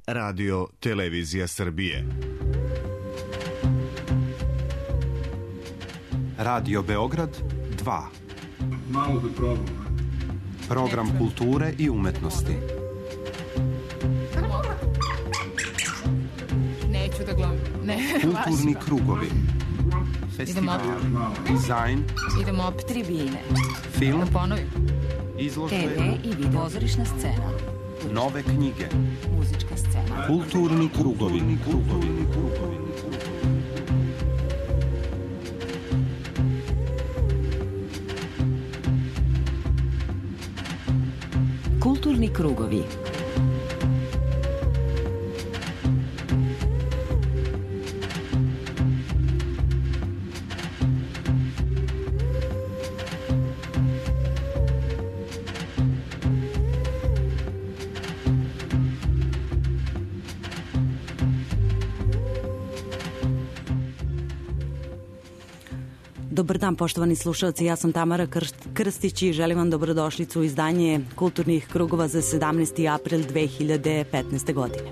Radio Televizija Srbije. Radio Beograd 2. Malo da probam. Program kulture i umetnosti. Neću da gledam. Kulturni krugovi. Festival. Dizajn. Idemo opet tribine. Film. Da ponovim. Izložbe. TV i video. Pozorišna scena. Nove knjige. Muzička scena. Kulturni krugovi. Kulturni krugovi. Dobar dan, poštovani slušalci, ja sam Tamara Krstić i želim vam dobrodošlicu u izdanje Kulturnih krugova za 17. april 2015. godine.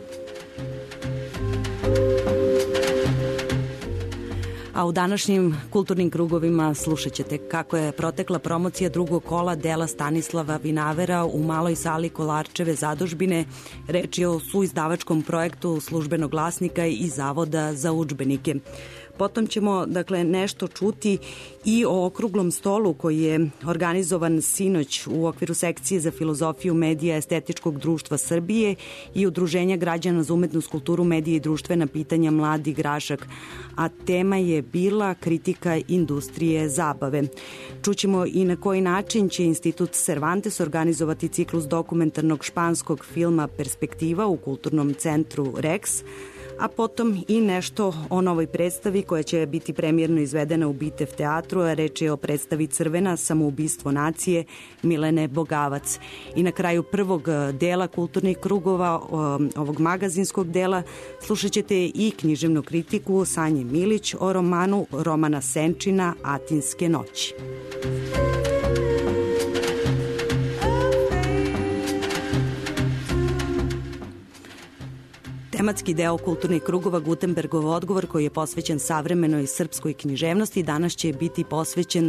A u današnjim kulturnim krugovima slušat ćete kako je protekla promocija drugog kola dela Stanislava Vinavera u maloj sali Kolarčeve zadužbine. Reč je o suizdavačkom projektu Službenog glasnika i Zavoda za udžbenike. Potom ćemo nešto čuti i o okruglom stolu koji je organizovan sinoć u okviru sekcije za filozofiju medija Estetičkog društva Srbije i Udruženja građana za umetnost, kulturu, medije i društvena pitanja Mladi Grašak, a tema je bila kritika industrije zabave. Čućemo i na koji način će Institut Cervantes organizovati ciklus dokumentarnog španskog filma Perspektiva u kulturnom centru Rex, a potom i nešto o novoj predstavi koja će biti premijerno izvedena u Bitev teatru, a reč je o predstavi Crvena, samoubistvo nacije, Milene Bogavac. I na kraju prvog dela kulturnih krugova, ovog magazinskog dela, slušat ćete i književnu kritiku Sanje Milić o romanu Romana Senčina Atinske noći. Tematski deo kulturnih krugova Gutenbergov odgovor, koji je posvećen savremenoj srpskoj književnosti, danas će biti posvećen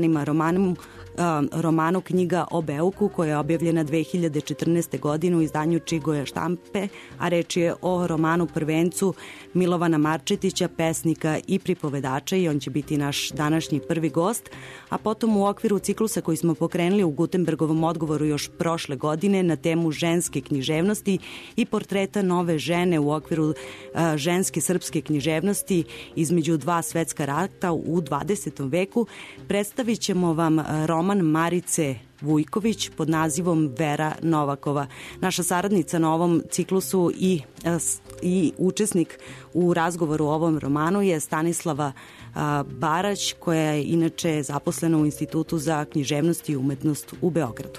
romanu Knjiga o Beuku, koja je objavljena 2014. godine u izdanju Čigoja štampe, a reč je o romanu prvencu Milovana Marčetića, pesnika i pripovedača, i on će biti naš današnji prvi gost. A potom u okviru ciklusa koji smo pokrenuli u Gutenbergovom odgovoru još prošle godine na temu ženske književnosti i portreta nove žene u okviru ženske srpske književnosti između dva svetska rata u 20. veku, predstavit ćemo vam roman Marice Vujković pod nazivom Vera Novakova. Naša saradnica na ovom ciklusu i učesnik u razgovoru o ovom romanu je Stanislava Barać, koja je inače zaposlena u Institutu za književnost i umetnost u Beogradu.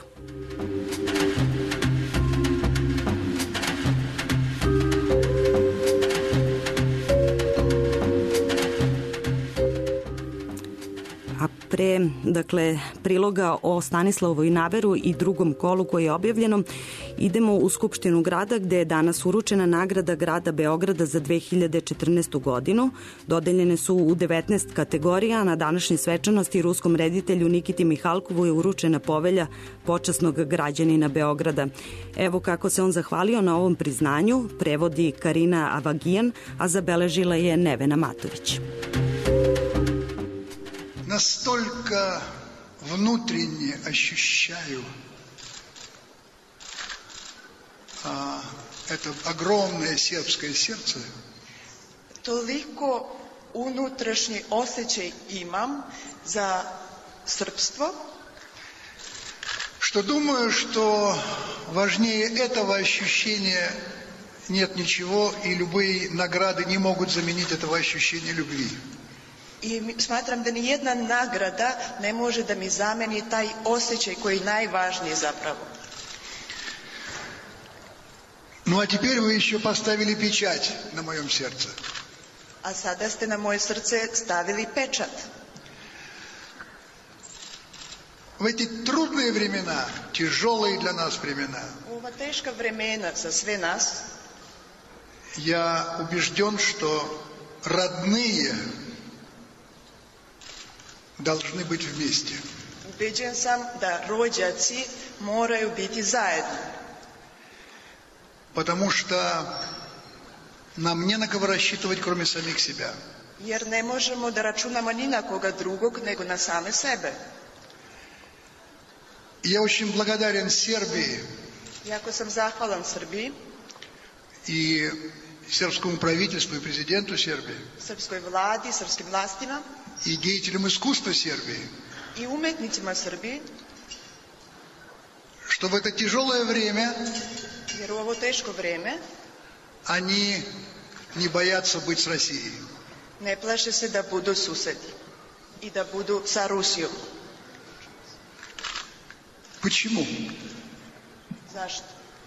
A pre, priloga o Stanislavu Vinaveru i drugom kolu koji je objavljeno, idemo u Skupštinu grada, gde je danas uručena nagrada grada Beograda za 2014. godinu. Dodeljene su u 19 kategorija. Na današnje svečanosti ruskom reditelju Nikiti Mihalkovu je uručena povelja počasnog građanina Beograda. Evo kako se on zahvalio na ovom priznanju, prevodi Karina Avagijan, a zabeležila je Nevena Matović. Настолько внутренне ощущаю это огромное сербское сердце. Toliko unutrašnji osjećaj imam za srpstvo, что думаю, что важнее этого ощущения нет ничего, и любые награды не могут заменить этого ощущения любви. I smatram da ni jedna nagrada ne može da mi zameni taj osjećaj koji je najvažniji zapravo. Ну а теперь вы еще поставили печать на моем сердце. A sada ste na moje srce stavili pečat. В эти трудные времена, тяжелые для нас времена, U ova teška vremena za sve nas, Я убежден, что родные должны быть вместе. Ubeđen sam da rođaci moraju biti zajedno. Потому что нам не на кого рассчитывать, кроме самих себя. Jer ne možemo da računamo ni na koga drugog nego na same sebe. Я очень благодарен Сербии Jako sam zahvalan Srbiji, и сербскому правительству, и президенту Сербии, srpskoj vladi, srpskim vlastima и деятелям искусства Сербии, i umetnicima Srbiji, что в это тяжелое время jer u ovo teško vreme они не боятся быть с Россией. ne plaše se da budu susedi i da budu sa Rusijom. Почему? Zašto?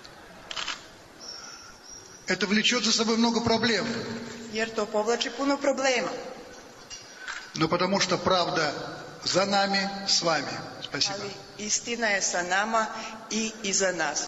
Это влечет за собой много проблем. Jer to povlači puno problema. Но потому что правда за нами, с вами. Спасибо. Ali istina je sa nama i iza nas.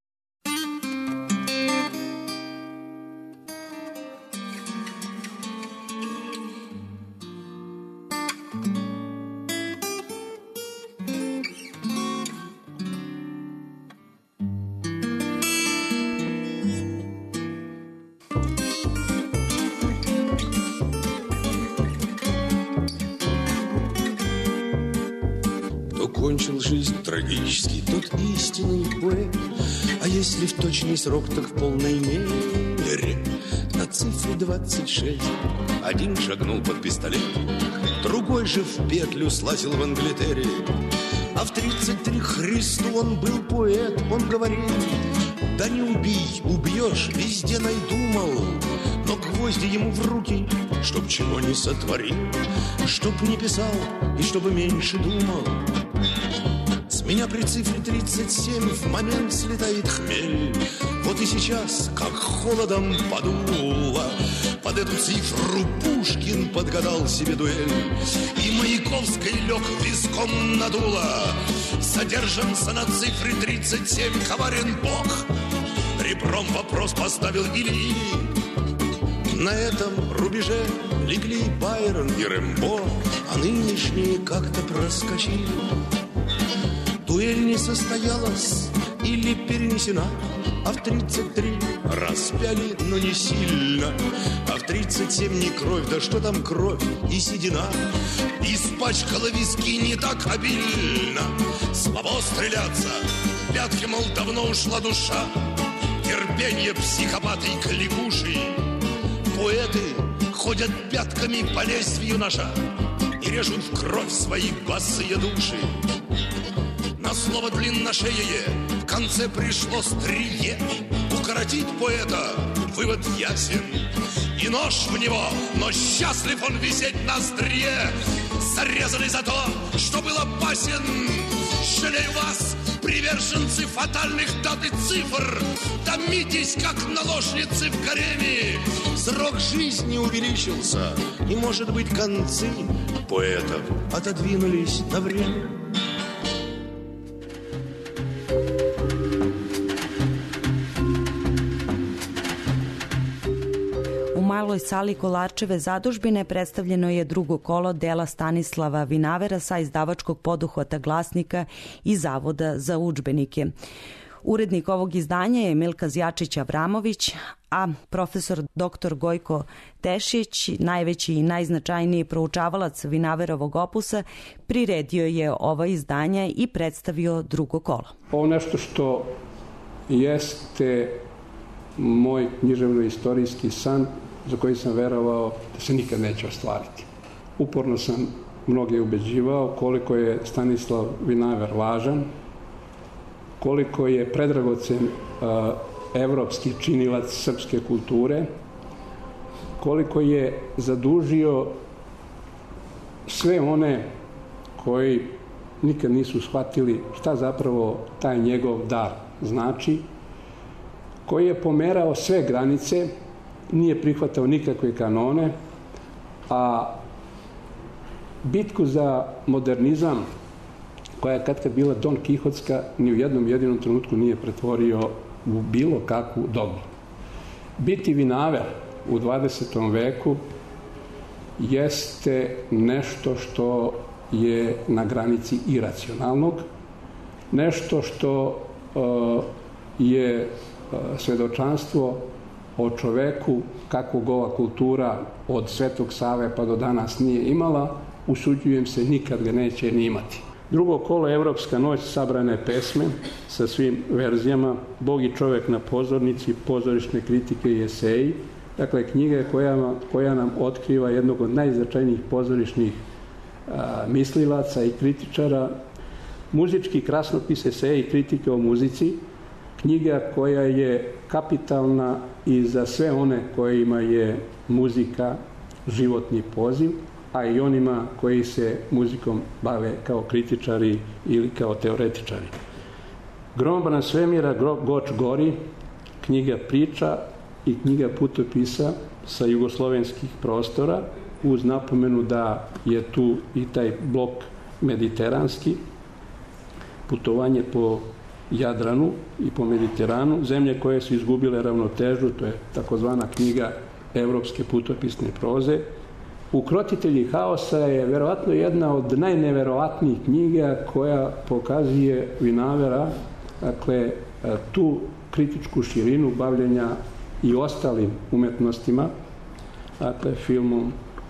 Кончил жизнь трагически тот истинный поэт. А если в точный срок, так в полной мере. На цифре 26 один шагнул под пистолет, другой же в петлю слазил в Англитере. А в 33 Христу он был поэт. Он говорил: да не убей, убьешь, везде найду, мол. Но гвозди ему в руки, чтоб чего не сотворил, чтоб не писал и чтобы меньше думал. С меня при цифре 37 в момент слетает хмель. Вот и сейчас, как холодом подуло, под эту цифру Пушкин подгадал себе дуэль. И Маяковской лег виском надуло. Задержанца на цифре 37 коварен Бог. Ребром вопрос поставил или. На этом рубеже легли Байрон и Рэмбо, а нынешние как-то проскочили. Дуэль не состоялась или перенесена, а в 33 распяли, но не сильно. А в 37 не кровь, да что там кровь и седина. Испачкала виски не так обильно. Слабо стреляться, пятки, мол, давно ушла душа. Терпенье психопаты и кликуши. Поэты ходят пятками по лезвию ножа и режут в кровь свои босые души. На слово длинношеее в конце пришло стрие. Укоротить поэта вывод ясен. И нож в него, но счастлив он висеть на острие. Зарезанный за то, что был опасен. Жалею вас, приверженцы фатальных дат и цифр. Томитесь, как наложницы в гареме. Срок жизни увеличился, и, может быть, концы поэтов отодвинулись на время. U maloj sali Kolarčeve zadužbine predstavljeno je drugo kolo dela Stanislava Vinavera sa izdavačkog poduhvata Glasnika i Zavoda za udžbenike. Urednik ovog izdanja je Milka Zjačić-Avramović, a profesor dr. Gojko Tešić, najveći i najznačajniji proučavalac Vinaverovog opusa, priredio je ova izdanja i predstavio drugo kolo. Ovo nešto što jeste moj književno-istorijski san za koji sam verovao da se nikad neće ostvariti. Uporno sam mnoge ubeđivao koliko je Stanislav Vinaver važan, koliko je predragocen evropski činilac srpske kulture, koliko je zadužio sve one koji nikad nisu shvatili šta zapravo taj njegov dar znači, koji je pomerao sve granice, nije prihvatao nikakve kanone, a bitku za modernizam, koja je kad bila Don Kihotska, ni u jednom jedinom trenutku nije pretvorio u bilo kakvu dogmu. Biti vinaver u 20. veku jeste nešto što je na granici iracionalnog, nešto što je svedočanstvo o čoveku kakvog ova kultura od Svetog Save pa do danas nije imala, usuđujem se, nikad ga neće ni imati. Drugo kolo, Evropska noć, sabrane pesme sa svim verzijama, Bog i čovek na pozornici, pozorišne kritike i eseji, dakle knjiga koja nam otkriva jednog od najznačajnijih pozorišnih mislilaca i kritičara, muzički krasnopis, eseji i kritike o muzici, knjiga koja je kapitalna i za sve one kojima je muzika životni poziv, a i onima koji se muzikom bave kao kritičari ili kao teoretičari. Gromobrana svemira, Goč gori, knjiga priča i knjiga putopisa sa jugoslovenskih prostora, uz napomenu da je tu i taj blok mediteranski, putovanje po Jadranu i po Mediteranu, zemlje koje su izgubile ravnotežu, to je takozvana knjiga evropske putopisne proze. Ukrotitelji haosa je verovatno jedna od najneverovatnijih knjiga koja pokazuje vinavera, dakle, tu kritičku širinu bavljenja i ostalim umetnostima, dakle, filmom,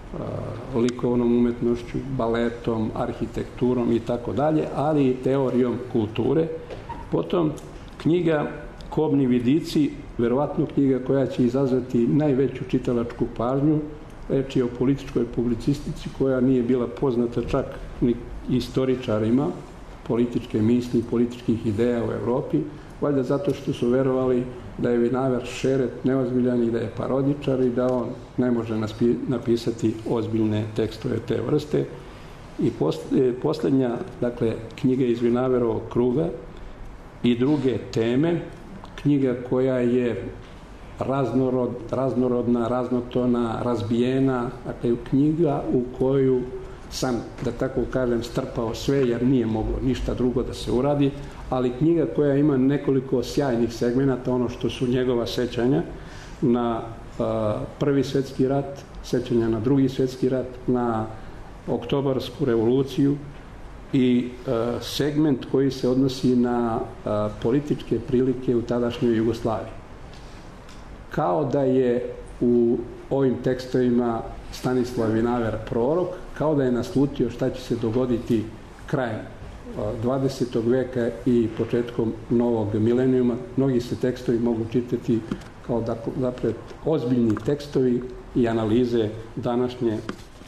likovnom umetnošću, baletom, arhitekturom i tako dalje, ali i teorijom kulture. Potom knjiga Kobni vidici, verovatno knjiga koja će izazvati najveću čitalačku pažnju. Reč je o političkoj publicistici koja nije bila poznata čak ni istoričarima političke misli, političkih ideja u Evropi, valjda zato što su verovali da je vinaver šeret, neozbiljan i da je parodičar i da on ne može napisati ozbiljne tekstove te vrste. I poslednja, dakle, knjiga iz Vinaverovog kruga i druge teme, knjiga koja je raznorodna, raznotona, razbijena, dakle, knjiga u koju sam, da tako kažem, strpao sve, jer nije moglo ništa drugo da se uradi, ali knjiga koja ima nekoliko sjajnih segmenata, ono što su njegova sećanja na Prvi svetski rat, sećanja na Drugi svetski rat, na Oktobarsku revoluciju i segment koji se odnosi na političke prilike u tadašnjoj Jugoslaviji. Kao da je u ovim tekstovima Stanislav Vinaver prorok, kao da je naslutio šta će se dogoditi krajem 20. veka i početkom novog milenijuma. Mnogi se tekstovi mogu čitati kao zapred ozbiljni tekstovi i analize današnjih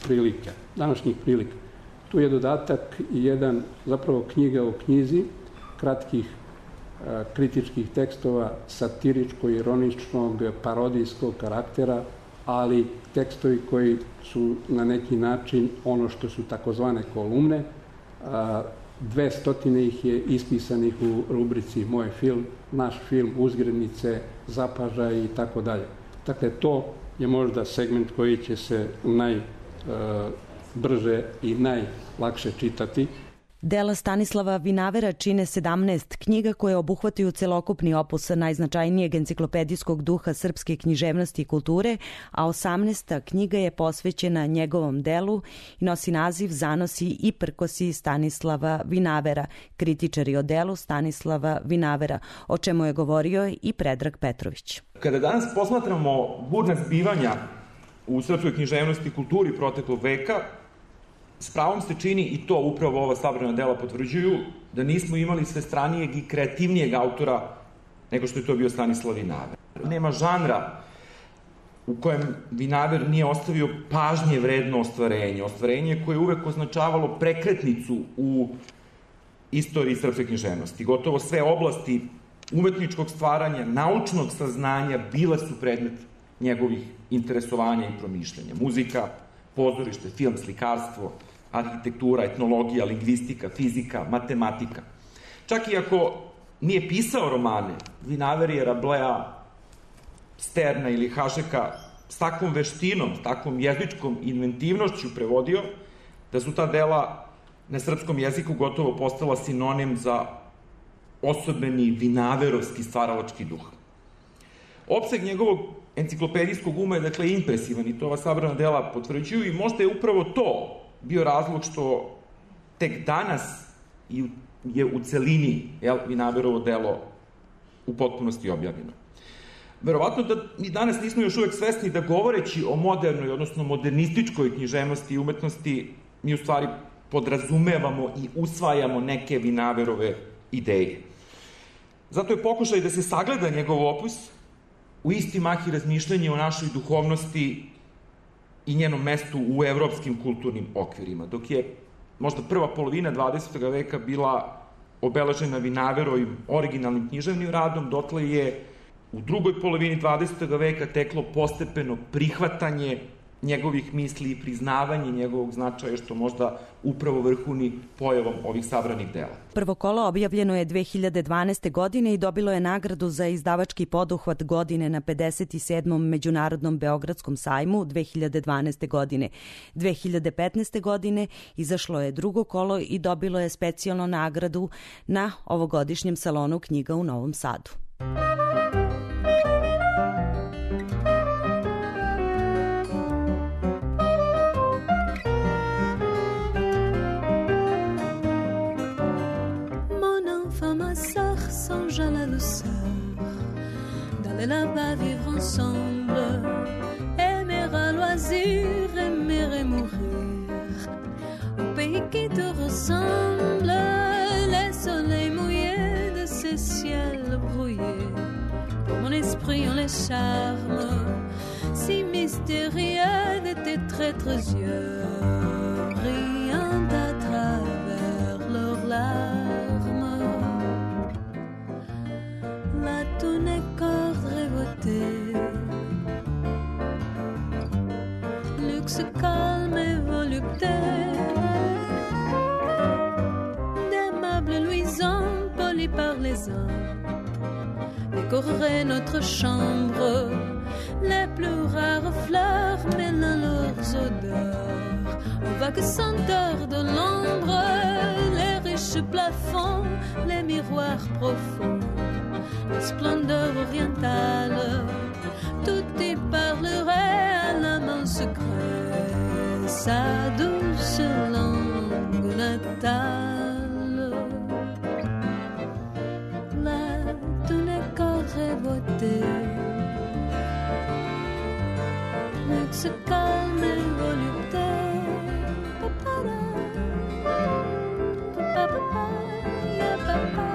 prilika. Tu je dodatak jedan, zapravo knjiga o knjizi, kratkih kritičkih tekstova satiričko-ironičnog, parodijskog karaktera, ali tekstovi koji su na neki način ono što su takozvane kolumne. 200 ih je ispisanih u rubrici Moj film, Naš film, Uzgrednice, Zapažaj i tako dalje. Dakle, to je možda segment koji će se najbrže i najlakše čitati. Dela Stanislava Vinavera čine 17 knjiga koje obuhvataju celokupni opus najznačajnijeg enciklopedijskog duha srpske književnosti i kulture, a 18. knjiga je posvećena njegovom delu i nosi naziv Zanosi i prkosi Stanislava Vinavera, kritičari o delu Stanislava Vinavera, o čemu je govorio i Predrag Petrović. Kada danas posmatramo burna zbivanja u srpskoj književnosti i kulturi proteklog veka, s pravom se čini, i to upravo ova sabrana dela potvrđuju, da nismo imali svestranijeg i kreativnijeg autora nego što je to bio Stanislav Vinaver. Nema žanra u kojem Vinaver nije ostavio pažnje vredno ostvarenje koje je uvek označavalo prekretnicu u istoriji srpske književnosti. Gotovo sve oblasti umetničkog stvaranja, naučnog saznanja bile su predmet njegovih interesovanja i promišljanja. Muzika, pozorište, film, slikarstvo, arhitektura, etnologija, lingvistika, fizika, matematika. Čak i ako nije pisao romane, Vinaver je Rablea, Sterna ili Hašeka s takvom veštinom, s takvom jezičkom inventivnošću prevodio, da su ta dela na srpskom jeziku gotovo postala sinonim za osobeni vinaverovski stvaralački duh. Opseg njegovog enciklopedijskog uma je, dakle, impresivan i to ova sabrana dela potvrđuju i možda je upravo to bio razlog što tek danas je u celini Vinaverovo delo u potpunosti objavljeno. Verovatno da mi danas nismo još uvek svesni da govoreći o modernoj, odnosno modernističkoj književnosti i umetnosti, mi u stvari podrazumevamo i usvajamo neke Vinaverove ideje. Zato je pokušaj da se sagleda njegov opus u isti mah i razmišljanje o našoj duhovnosti i njenom mestu u evropskim kulturnim okvirima, dok je možda prva polovina 20. veka bila obeležena Vinaverovim originalnim književnim radom, dotle je u drugoj polovini 20. veka teklo postepeno prihvatanje njegovih misli i priznavanje njegovog značaja, što možda upravo vrhuni pojavom ovih sabranih dela. Prvo kolo objavljeno je 2012. godine i dobilo je nagradu za izdavački poduhvat godine na 57. Međunarodnom Beogradskom sajmu 2012. godine. 2015. godine izašlo je drugo kolo i dobilo je specijalnu nagradu na ovogodišnjem salonu knjiga u Novom Sadu. Songe à la douceur d'aller là-bas vivre ensemble, aimer à loisir, aimer et mourir au pays qui te ressemble, les soleils mouillés de ces ciels brouillés. Pour mon esprit ont les charmes si mystérieux de tes traîtres yeux, brillant à travers leurs larmes. La tournée corde rêvotée, luxe calme et volupté, des meubles luisants polis par les uns décoreraient notre chambre, les plus rares fleurs mêlant leurs odeurs aux vagues senteurs de l'ombre, les riches plafonds, les miroirs profonds, la splendeur orientale, tout y parlerait à la main secrète, sa douce langue natale. La tournée corde et beauté, luxe calme et volupté, papara, papara, ya papa.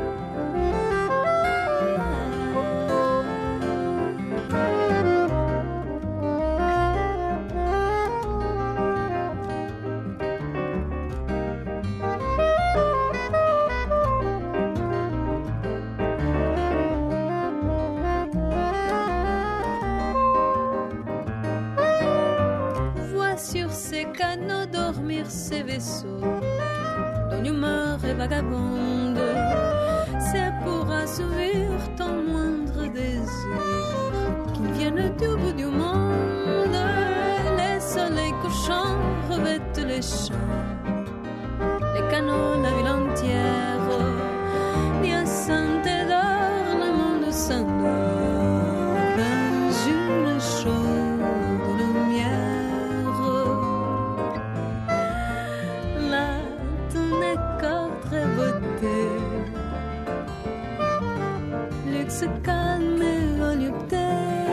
Canaux dormir ces vaisseaux dont l'humeur est vagabonde, c'est pour assouvir ton moindre désir qu'ils viennent du bout du monde. Les soleils couchants revêtent les champs, les canaux, la ville entière, hyacinthe d'or, le monde s'endort dans une chaude lumière. Luxe calme et volupté,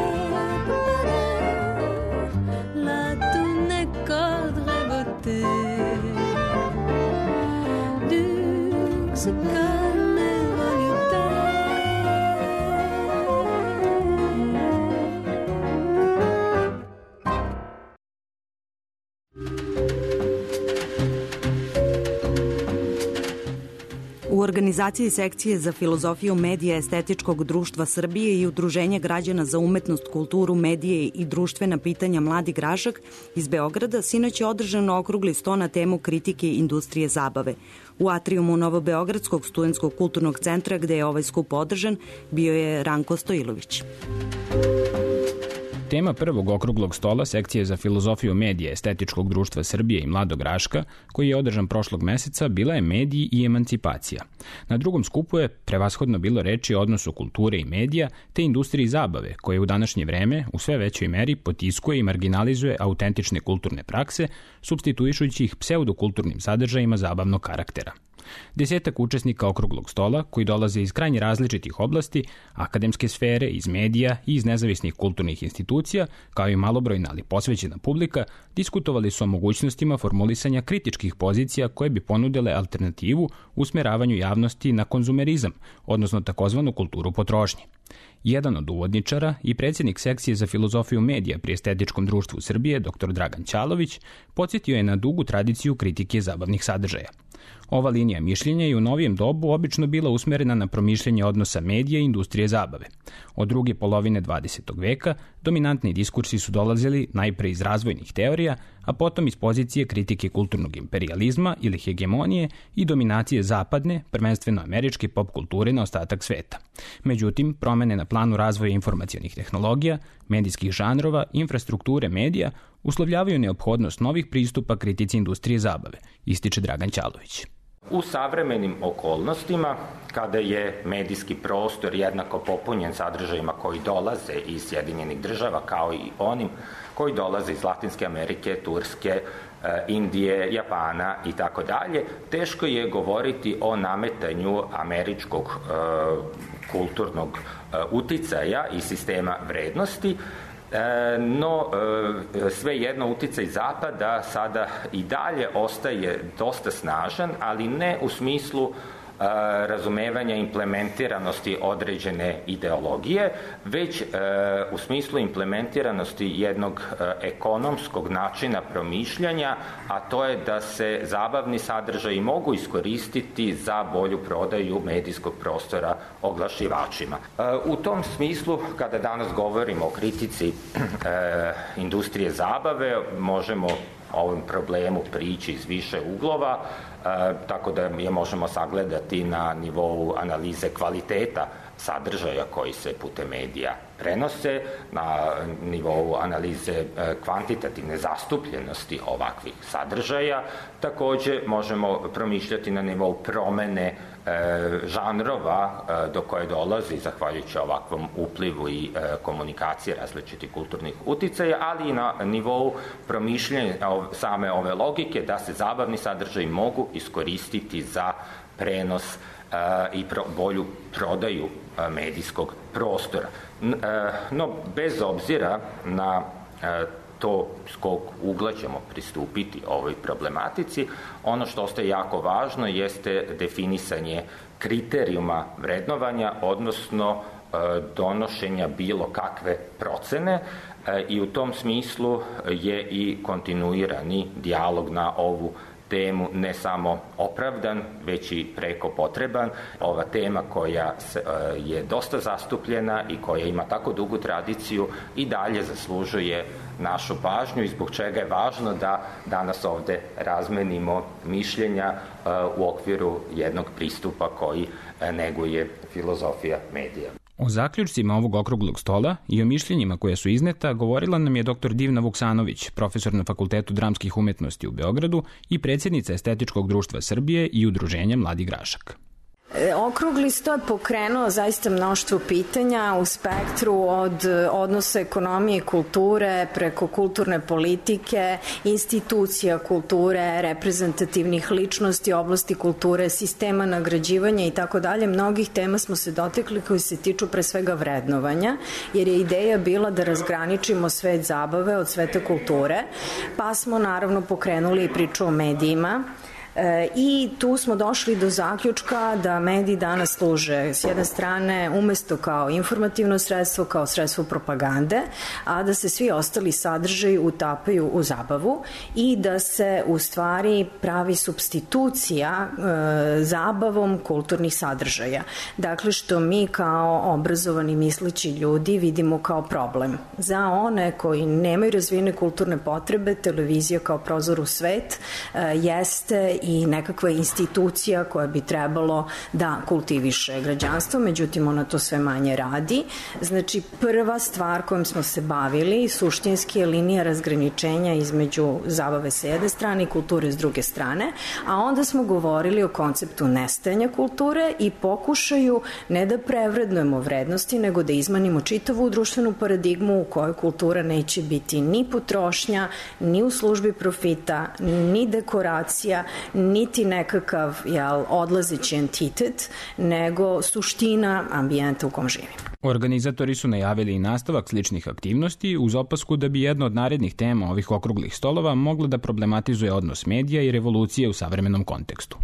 la tournée corde et beauté, luxe calme et volupté. U organizaciji sekcije za filozofiju medija Estetičkog društva Srbije i Udruženja građana za umetnost, kulturu, medije i društvena pitanja Mladi Grašak iz Beograda sinoć je održan okrugli sto na temu kritike industrije zabave. U atrijumu Novobeogradskog studentskog kulturnog centra gde je ovaj skup održan bio je Ranko Stojilović. tema prvog okruglog stola sekcije za filozofiju medija Estetičkog društva Srbije i Mladog Raška, koji je održan prošlog meseca, bila je mediji i emancipacija. Na drugom skupu je prevashodno bilo reči o odnosu kulture i medija te industriji zabave, koje u današnje vreme u sve većoj meri potiskuje i marginalizuje autentične kulturne prakse, supstituišući ih pseudokulturnim sadržajima zabavnog karaktera. 10 učesnika okruglog stola, koji dolaze iz krajnje različitih oblasti, akademske sfere, iz medija i iz nezavisnih kulturnih institucija, kao i malobrojna ali posvećena publika, diskutovali su o mogućnostima formulisanja kritičkih pozicija koje bi ponudile alternativu usmeravanju javnosti na konzumerizam, odnosno takozvanu kulturu potrošnje. Jedan od uvodničara i predsjednik sekcije za filozofiju medija pri Estetičkom društvu Srbije, dr. Dragan Ćalović, podsjetio je na dugu tradiciju kritike zabavnih sadržaja. Ova linija mišljenja je u novijem dobu obično bila usmerena na promišljanje odnosa medija i industrije zabave. Od druge polovine 20. veka dominantni diskursi su dolazili najpre iz razvojnih teorija, a potom iz pozicije kritike kulturnog imperijalizma ili hegemonije i dominacije zapadne, prvenstveno američke pop kulture na ostatak sveta. Međutim, promene na planu razvoja informacionih tehnologija, medijskih žanrova, infrastrukture medija uslovljavaju neophodnost novih pristupa kritici industrije zabave, ističe Dragan Ćalović. U savremenim okolnostima, kada je medijski prostor jednako popunjen sadržajima koji dolaze iz Sjedinjenih država, kao i onim koji dolaze iz Latinske Amerike, Turske, Indije, Japana i tako dalje, teško je govoriti o nametanju američkog kulturnog uticaja i sistema vrednosti, no svejedno uticaj Zapada sada i dalje ostaje dosta snažan, ali ne u smislu razumevanja implementiranosti određene ideologije, već u smislu implementiranosti jednog ekonomskog načina promišljanja, a to je da se zabavni sadržaji mogu iskoristiti za bolju prodaju medijskog prostora oglašivačima. U tom smislu, kada danas govorimo o kritici industrije zabave, možemo ovom problemu prići iz više uglova, tako da je možemo sagledati na nivou analize kvaliteta sadržaja koji se putem medija prenose, na nivou analize kvantitativne zastupljenosti ovakvih sadržaja. Takođe možemo promišljati na nivou promene žanrova do koje dolazi zahvaljujući ovakvom uplivu i komunikaciji različitih kulturnih uticaja, ali i na nivou promišljanja same ove logike da se zabavni sadržaji mogu iskoristiti za prenos i bolju prodaju medijskog prostora. No, bez obzira na to s kog ugla ćemo pristupiti ovoj problematici, ono što ostaje jako važno jeste definisanje kriterijuma vrednovanja, odnosno donošenja bilo kakve procene, i u tom smislu je i kontinuirani dijalog na ovu temu ne samo opravdan, već i preko potreban. Ova tema koja je dosta zastupljena i koja ima tako dugu tradiciju i dalje zaslužuje našu pažnju i zbog čega je važno da danas ovde razmenimo mišljenja u okviru jednog pristupa koji neguje filozofija medija. O zaključcima ovog okruglog stola i o mišljenjima koja su izneta govorila nam je dr. Divna Vuksanović, profesor na Fakultetu dramskih umetnosti u Beogradu i predsjednica Estetičkog društva Srbije i Udruženja Mladi Grašak. Okrugli sto je pokrenuo zaista mnoštvo pitanja u spektru od odnosa ekonomije i kulture preko kulturne politike, institucija kulture, reprezentativnih ličnosti, oblasti kulture, sistema nagrađivanja i tako dalje. Mnogih tema smo se dotekli koji se tiču pre svega vrednovanja, jer je ideja bila da razgraničimo svet zabave od sveta kulture, pa smo naravno pokrenuli i priču o medijima. I tu smo došli do zaključka da mediji danas služe s jedne strane umesto kao informativno sredstvo, kao sredstvo propagande, a da se svi ostali sadržaji utapaju u zabavu i da se u stvari pravi supstitucija zabavom kulturnih sadržaja. Dakle, što mi kao obrazovani misleći ljudi vidimo kao problem. Za one koji nemaju razvijene kulturne potrebe, televizija kao prozor u svet jeste i nekakva institucija koja bi trebalo da kultiviše građanstvo, međutim ona to sve manje radi. Znači, prva stvar kojom smo se bavili suštinski je linija razgraničenja između zabave sa jedne strane i kulture s druge strane, a onda smo govorili o konceptu nestajanja kulture i pokušaju ne da prevrednujemo vrednosti, nego da izmanimo čitavu društvenu paradigmu u kojoj kultura neće biti ni potrošnja, ni u službi profita, ni dekoracija, niti nekakav odlazeći entitet, nego suština ambijenta u kom živimo. Organizatori su najavili i nastavak sličnih aktivnosti uz opasku da bi jedna od narednih tema ovih okruglih stolova mogla da problematizuje odnos medija i revolucije u savremenom kontekstu.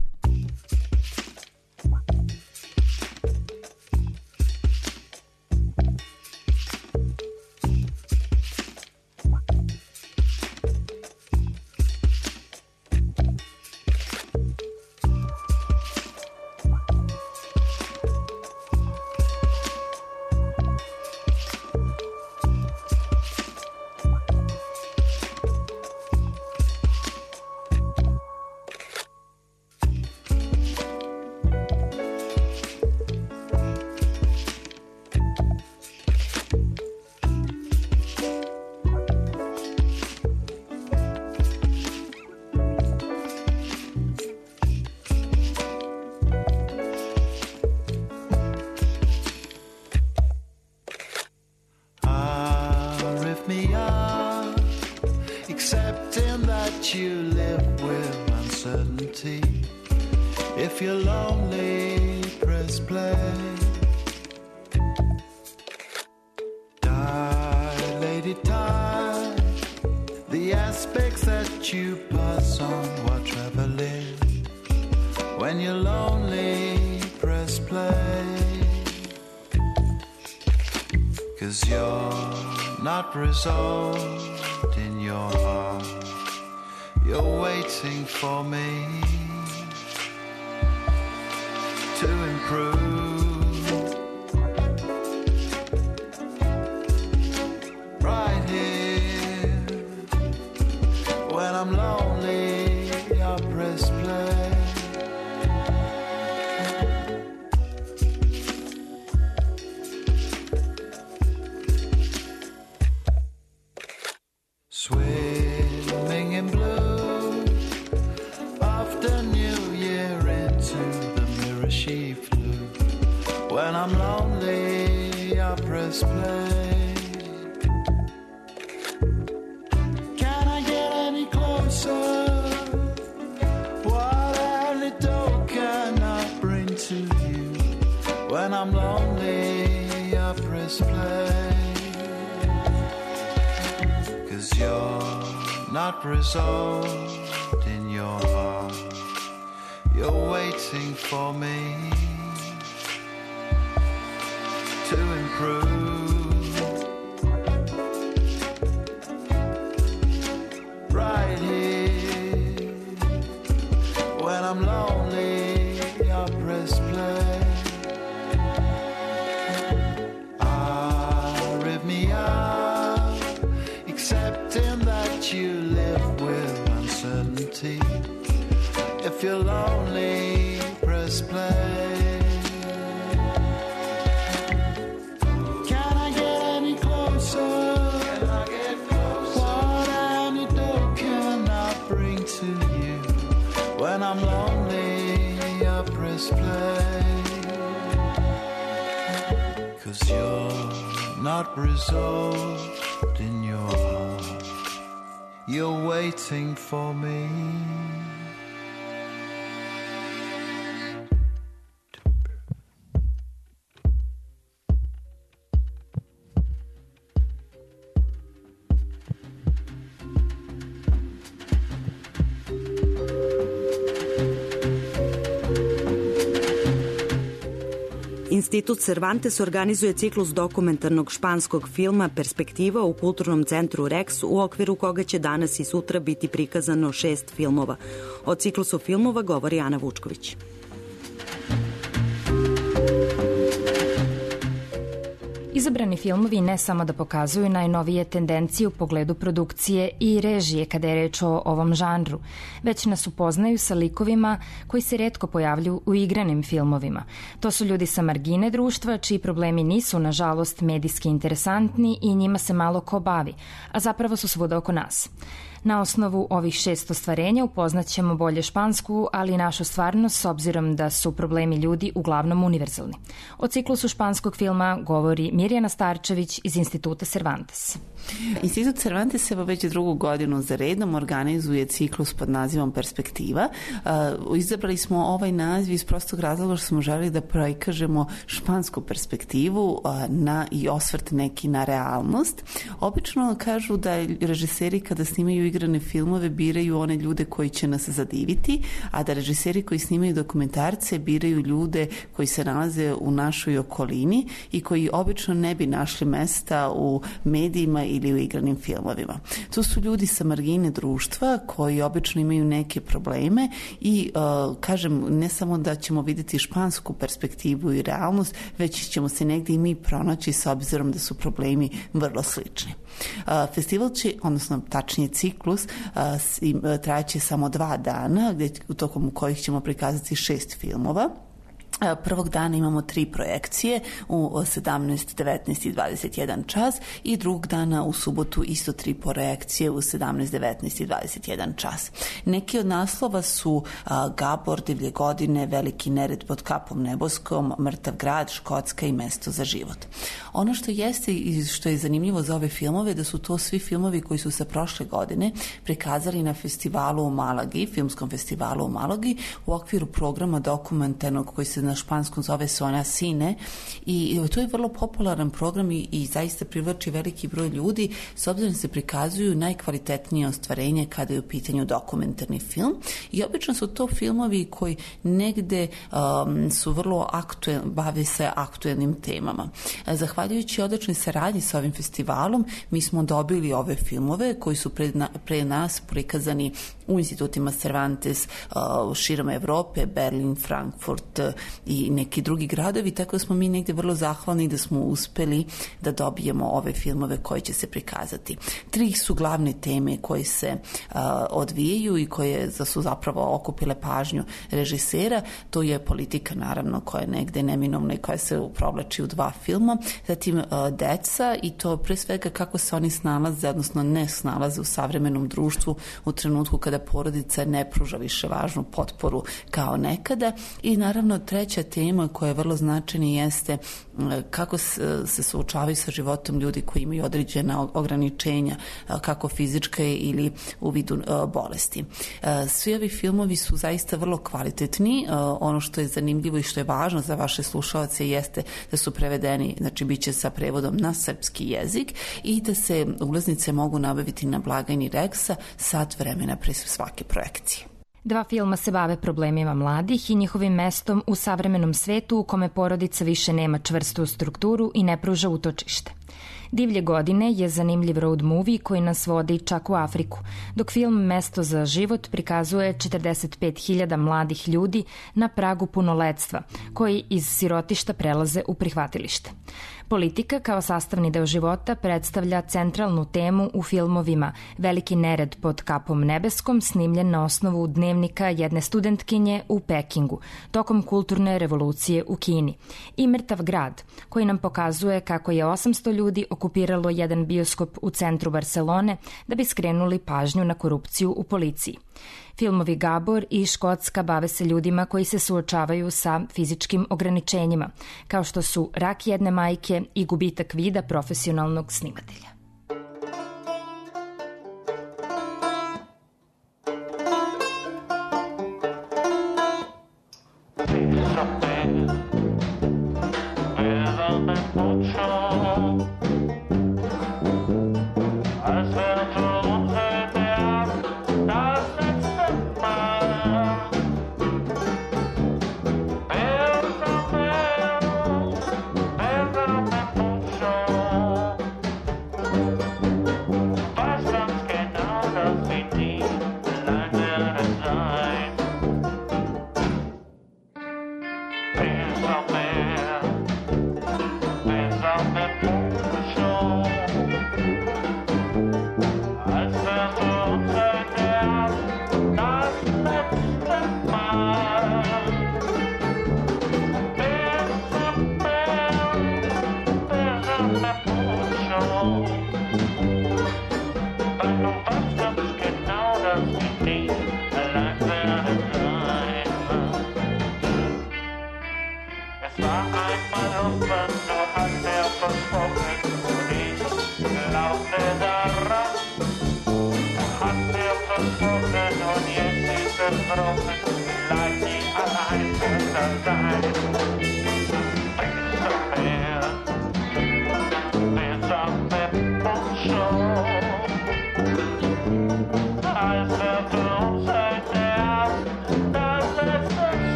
Resolved in your heart, you're waiting for me to improve. Right here, when I'm lonely, I press play. Swimming in blue, after New Year into the mirror she flew. When I'm lonely, I press play. Can I get any closer? What antidote can I bring to you? When I'm lonely, I press play. You're not resolved in your heart, you're waiting for me to improve. Right here, when I'm lonely, I press play. Rip me up, accepting that you live with uncertainty. If you're lonely, press play. Can I get any closer? Can I get closer? What antidote can I bring to you? When I'm lonely, I press play. 'Cause you're not resolved in your heart, you're waiting for me. Institut Cervantes organizuje ciklus dokumentarnog španskog filma Perspektiva u Kulturnom centru Rex, u okviru koga će danas i sutra biti prikazano 6 filmova. O ciklusu filmova govori Ana Izabrani filmovi ne samo da pokazuju najnovije tendencije u pogledu produkcije i režije kada je reč o ovom žanru, već nas upoznaju sa likovima koji se retko pojavljuju u igranim filmovima. To su ljudi sa margine društva, čiji problemi nisu, nažalost, medijski interesantni i njima se malo ko bavi, a zapravo su svuda oko nas. Na osnovu ovih 6 ostvarenja upoznaćemo bolje špansku, ali i našu stvarnost s obzirom da su problemi ljudi uglavnom univerzalni. O ciklusu španskog filma govori Mirjana Starčević iz Instituta Cervantes. Institut Cervantes evo već drugu godinu za redom organizuje ciklus pod nazivom Perspektiva. Izabrali smo ovaj naziv iz prostog razloga što smo želeli da prikažemo špansku perspektivu i osvrt neki na realnost. Obično kažu da režiseri kada snimaju igrane filmove biraju one ljude koji će nas zadiviti, a da režiseri koji snimaju dokumentarce biraju ljude koji se nalaze u našoj okolini i koji obično ne bi našli mesta u medijima ili u igranim filmovima. To su ljudi sa margine društva koji obično imaju neke probleme i kažem, ne samo da ćemo vidjeti špansku perspektivu i realnost, već ćemo se negdje i mi pronaći s obzirom da su problemi vrlo slični. Festival će, odnosno tačnije ciklus, trajaće samo 2 dana, u tokom kojih ćemo prikazati 6 filmova. Prvog dana imamo 3 projekcije u 17, 19 i 21 čas i drugog dana u subotu isto 3 projekcije u 17, 19 i 21 čas. Neki od naslova su Gabor, Divlje godine, Veliki nered pod kapom neboskom, Mrtav grad, Škotska i Mesto za život. Ono što jeste i što je zanimljivo za ove filmove da su to svi filmovi koji su se prošle godine prikazali na festivalu u Malagi, filmskom festivalu u Malagi u okviru programa dokumentarnog koji se na španskom zove Zona Cine i to je vrlo popularan program i zaista privlači veliki broj ljudi s obzirom da se prikazuju najkvalitetnije ostvarenje kada je u pitanju dokumentarni film i obično su to filmovi koji negde su vrlo bave se aktuelnim temama. Zahvaljujući odličnoj saradnji sa ovim festivalom mi smo dobili ove filmove koji su pre nas prikazani u institutima Cervantes širom Evrope, Berlin, Frankfurt i neki drugi gradovi, tako da smo mi negdje vrlo zahvalni da smo uspeli da dobijemo ove filmove koji će se prikazati. 3 su glavne teme koje se odvijaju i koje su zapravo okupile pažnju režisera. To je politika, naravno, koja je negdje neminovna i koja se provlači u 2 filma. Zatim deca i to pre svega kako se oni snalaze, odnosno ne snalaze u savremenom društvu u trenutku kada porodica ne pruža više važnu potporu kao nekada. I naravno 3. tema koja je vrlo značajna jeste kako se suočavaju sa životom ljudi koji imaju određena ograničenja, kako fizičke ili u vidu bolesti. Svi ovi filmovi su zaista vrlo kvalitetni. Ono što je zanimljivo i što je važno za vaše slušalce jeste da su prevedeni, znači bit će sa prevodom na srpski jezik i da se ulaznice mogu nabaviti na blagajni Rexa sat vremena pre svake projekcije. 2 filma se bave problemima mladih i njihovim mestom u savremenom svetu u kome porodica više nema čvrstu strukturu i ne pruža utočište. Divlje godine je zanimljiv road movie koji nas vodi čak u Afriku, dok film Mesto za život prikazuje 45.000 mladih ljudi na pragu punoletstva, koji iz sirotišta prelaze u prihvatilište. Politika kao sastavni deo života predstavlja centralnu temu u filmovima Veliki nered pod kapom nebeskom, snimljen na osnovu dnevnika jedne studentkinje u Pekingu, tokom kulturne revolucije u Kini, i Mrtav grad, koji nam pokazuje kako je 800 ljudi okupiralo jedan bioskop u centru Barcelone da bi skrenuli pažnju na korupciju u policiji. Filmovi Gabor i Škotska bave se ljudima koji se suočavaju sa fizičkim ograničenjima, kao što su rak jedne majke i gubitak vida profesionalnog snimatelja.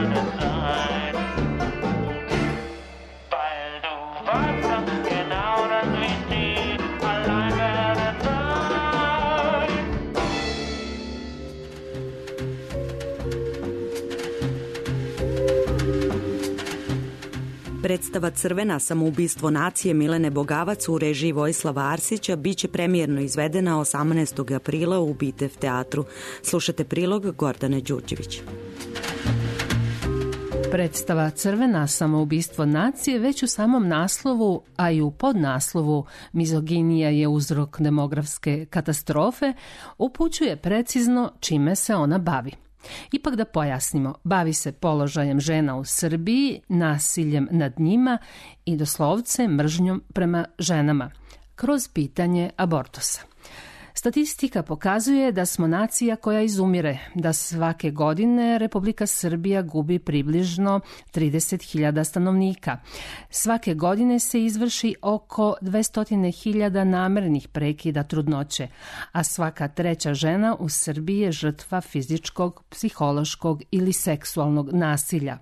schöne Zeit. Weil du warst doch genau das, wie ich nie allein werde sein. Predstava Crvena, samoubistvo nacije Milene Bogavac u režiji Vojislava Arsića biće premijerno izvedena 18. aprila u Bitev teatru. Slušate prilog Gordane Đurđević. Predstava Crvena, samoubistvo nacije već u samom naslovu, a i u podnaslovu Mizoginija je uzrok demografske katastrofe, upućuje precizno čime se ona bavi. Ipak da pojasnimo, bavi se položajem žena u Srbiji, nasiljem nad njima i doslovce mržnjom prema ženama, kroz pitanje abortusa. Statistika pokazuje da smo nacija koja izumire, da svake godine Republika Srbija gubi približno 30.000 stanovnika. Svake godine se izvrši oko 200.000 namernih prekida trudnoće, a svaka treća žena u Srbiji je žrtva fizičkog, psihološkog ili seksualnog nasilja.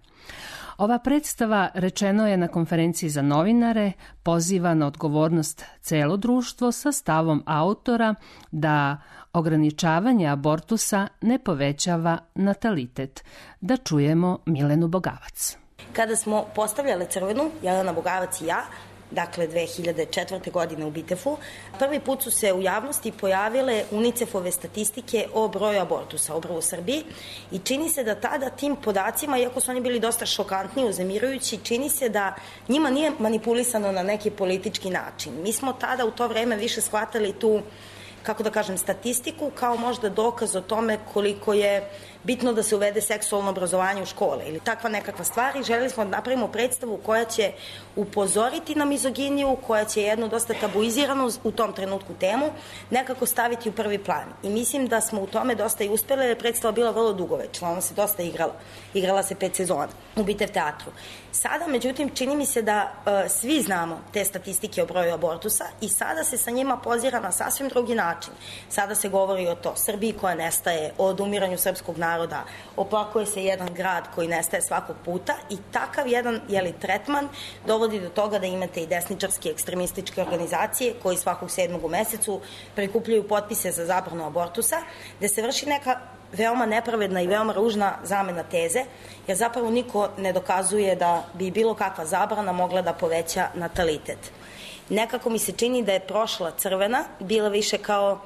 Ova predstava, rečeno je na konferenciji za novinare, poziva na odgovornost celo društvo sa stavom autora da ograničavanje abortusa ne povećava natalitet. Da čujemo Milenu Bogavac. Kada smo postavljale Crvenu, Jelena Bogavac i ja, dakle 2004. godine u Bitefu, prvi put su se u javnosti pojavile UNICEF-ove statistike o broju abortusa upravo u Srbiji i čini se da tada tim podacima, iako su oni bili dosta šokantni, uzemirujući, čini se da njima nije manipulisano na neki politički način. Mi smo tada u to vreme više shvatali tu, kako da kažem, statistiku kao možda dokaz o tome koliko je bitno da se uvede seksualno obrazovanje u škole ili takva nekakva stvar i želeli smo da napravimo predstavu koja će upozoriti na mizoginiju, koja će jednu dosta tabuiziranu u tom trenutku temu nekako staviti u prvi plan. I mislim da smo u tome dosta i uspeli, jer je predstava bila vrlo dugovečna, ona se dosta igrala. Igrala se 5 sezona u Bitev teatru. Sada, međutim, čini mi se da svi znamo te statistike o broju abortusa i sada se sa njima pozira na sasvim drugi način. Sada se govori o to Srbiji koja nestaje, o odumiranju srpskog naroda, oplakuje se jedan grad koji nestaje svakog puta i takav jedan tretman dovodi do toga da imate i desničarske ekstremističke organizacije koji svakog 7. u mesecu prikupljaju potpise za zabranu abortusa, gde se vrši neka veoma nepravedna i veoma ružna zamena teze, jer zapravo niko ne dokazuje da bi bilo kakva zabrana mogla da poveća natalitet. Nekako mi se čini da je prošla Crvena bila više kao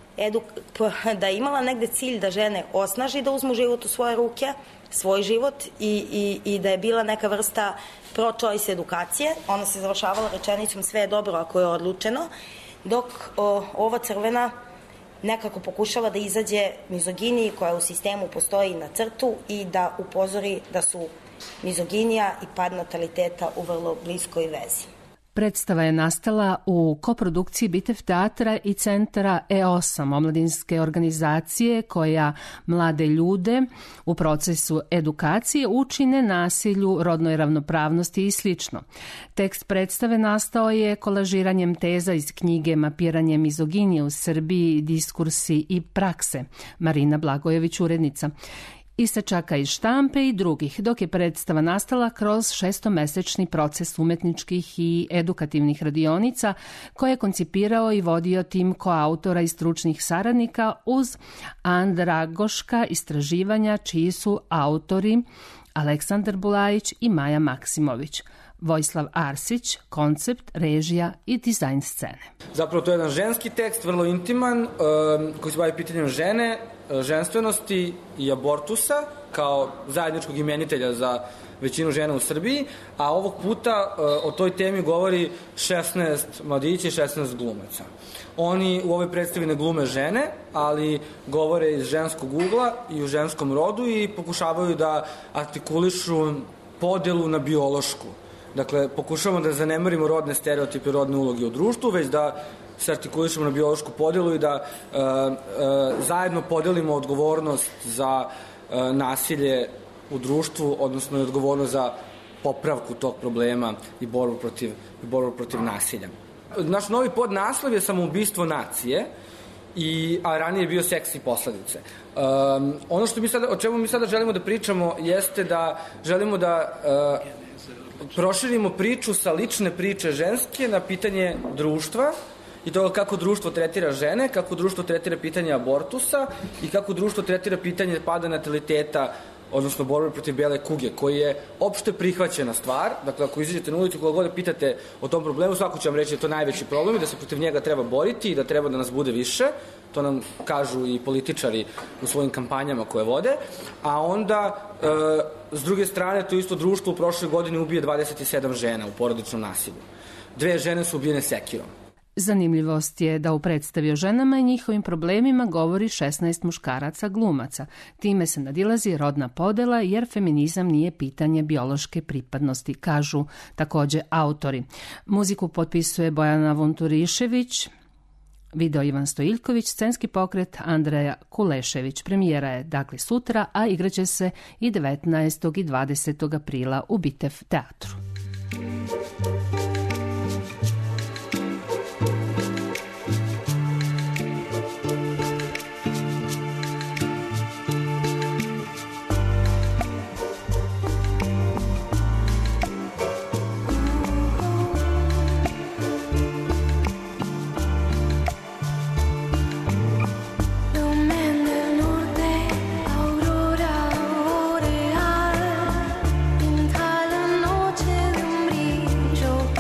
da je imala negde cilj da žene osnaži da uzmu život u svoje ruke, svoj život i da je bila neka vrsta pro-choice edukacije. Ona se završavala rečenicom sve je dobro ako je odlučeno, dok ova Crvena nekako pokušava da izađe mizoginiji koja u sistemu postoji na crtu i da upozori da su mizoginija i pad nataliteta u vrlo bliskoj vezi. Predstava je nastala u koprodukciji Bitev teatra i centra E8, omladinske organizacije koja mlade ljude u procesu edukacije uči nenasilju, rodnoj ravnopravnosti i sl. Tekst predstave nastao je kolažiranjem teza iz knjige Mapiranje mizoginije u Srbiji, diskursi i prakse. Marina Blagojević, urednica. Isečaka iz štampe i drugih, dok je predstava nastala kroz 6-mesečni proces umetničkih i edukativnih radionica koje je koncipirao i vodio tim koautora i stručnih saradnika uz andragoška istraživanja čiji su autori Aleksandar Bulajić i Maja Maksimović. Vojislav Arsić, koncept, režija i dizajn scene. Zapravo to je jedan ženski tekst, vrlo intiman, koji se bavi pitanjem žene, ženstvenosti i abortusa kao zajedničkog imenitelja za većinu žena u Srbiji, a ovog puta o toj temi govori 16 mladića i 16 glumaca. Oni u ovoj predstavi ne glume žene, ali govore iz ženskog ugla i u ženskom rodu i pokušavaju da artikulišu podelu na biološku. Dakle, pokušavamo da zanemarimo rodne stereotipe i rodne uloge u društvu, već da se artikulišemo na biološku podelu i da zajedno podelimo odgovornost za nasilje u društvu, odnosno i odgovornost za popravku tog problema i borbu protiv nasilja. Naš novi podnaslov je samoubistvo nacije a ranije je bio seks i posledice. Ono što o čemu mi sada želimo da pričamo jeste da želimo da proširimo priču sa lične priče ženske na pitanje društva i toga kako društvo tretira žene, kako društvo tretira pitanje abortusa i kako društvo tretira pitanje pada nataliteta, odnosno borbe protiv bele kuge, koji je opšte prihvaćena stvar. Dakle, ako izađete na ulicu, koga god pitate o tom problemu, svako će vam reći da je to najveći problem i da se protiv njega treba boriti i da treba da nas bude više. To nam kažu i političari u svojim kampanjama koje vode. A onda, s druge strane, to isto društvo u prošloj godini ubije 27 žena u porodičnom nasilju. 2 žene su ubijene sekirom. Zanimljivost je da u predstavi o ženama i njihovim problemima govori 16 muškaraca glumaca. Time se nadilazi rodna podela jer feminizam nije pitanje biološke pripadnosti, kažu takođe autori. Muziku potpisuje Bojana Vunturišević, video Ivan Stojiljković, scenski pokret Andreja Kulešević. Premijera je dakle sutra, a igraće se i 19. i 20. aprila u Bitev teatru. Pinta la noche de un brillo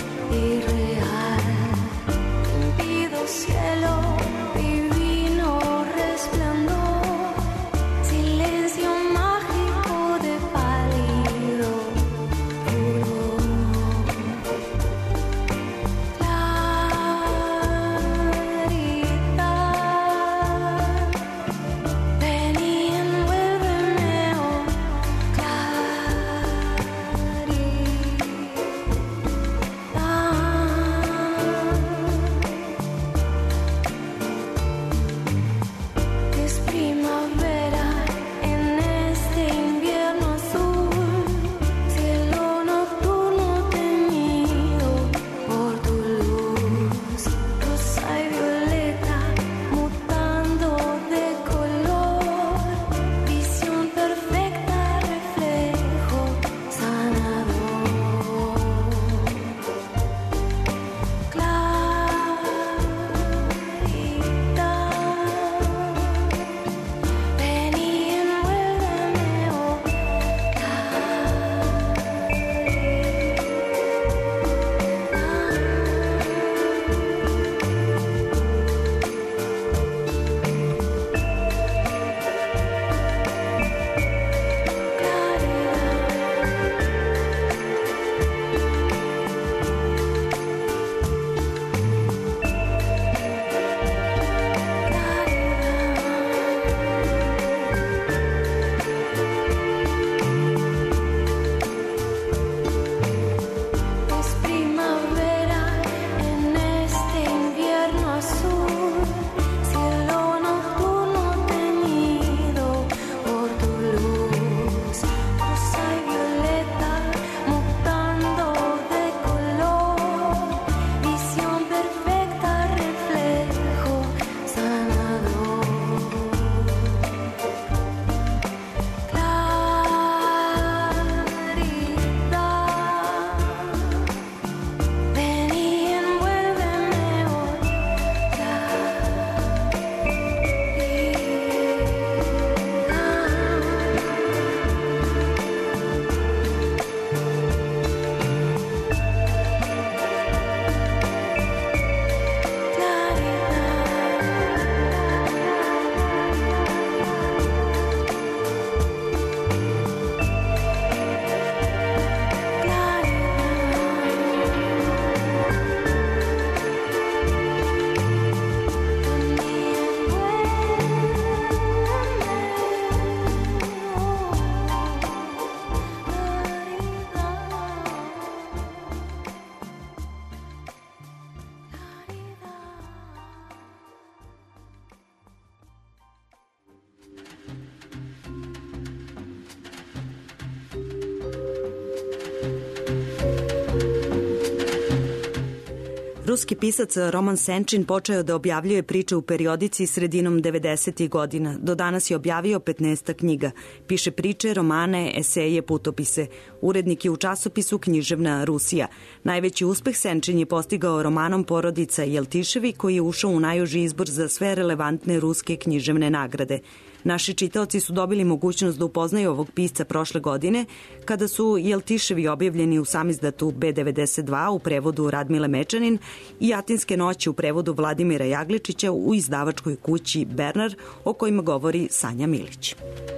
Ruski pisac Roman Senčin počeo da objavljuje priče u periodici sredinom 90. godina. Do danas je objavio 15 knjiga. Piše priče, romane, eseje, putopise. Urednik je u časopisu Književna Rusija. Najveći uspeh Senčin je postigao romanom Porodica Jeltiševi, koji je ušao u najuži izbor za sve relevantne ruske književne nagrade. Naši čitaoci su dobili mogućnost da upoznaju ovog pisca prošle godine, kada su Jeltiševi objavljeni u samizdatu B92 u prevodu Radmile Mečanin i Atinske noći u prevodu Vladimira Jagličića u izdavačkoj kući Bernar, o kojima govori Sanja Milić.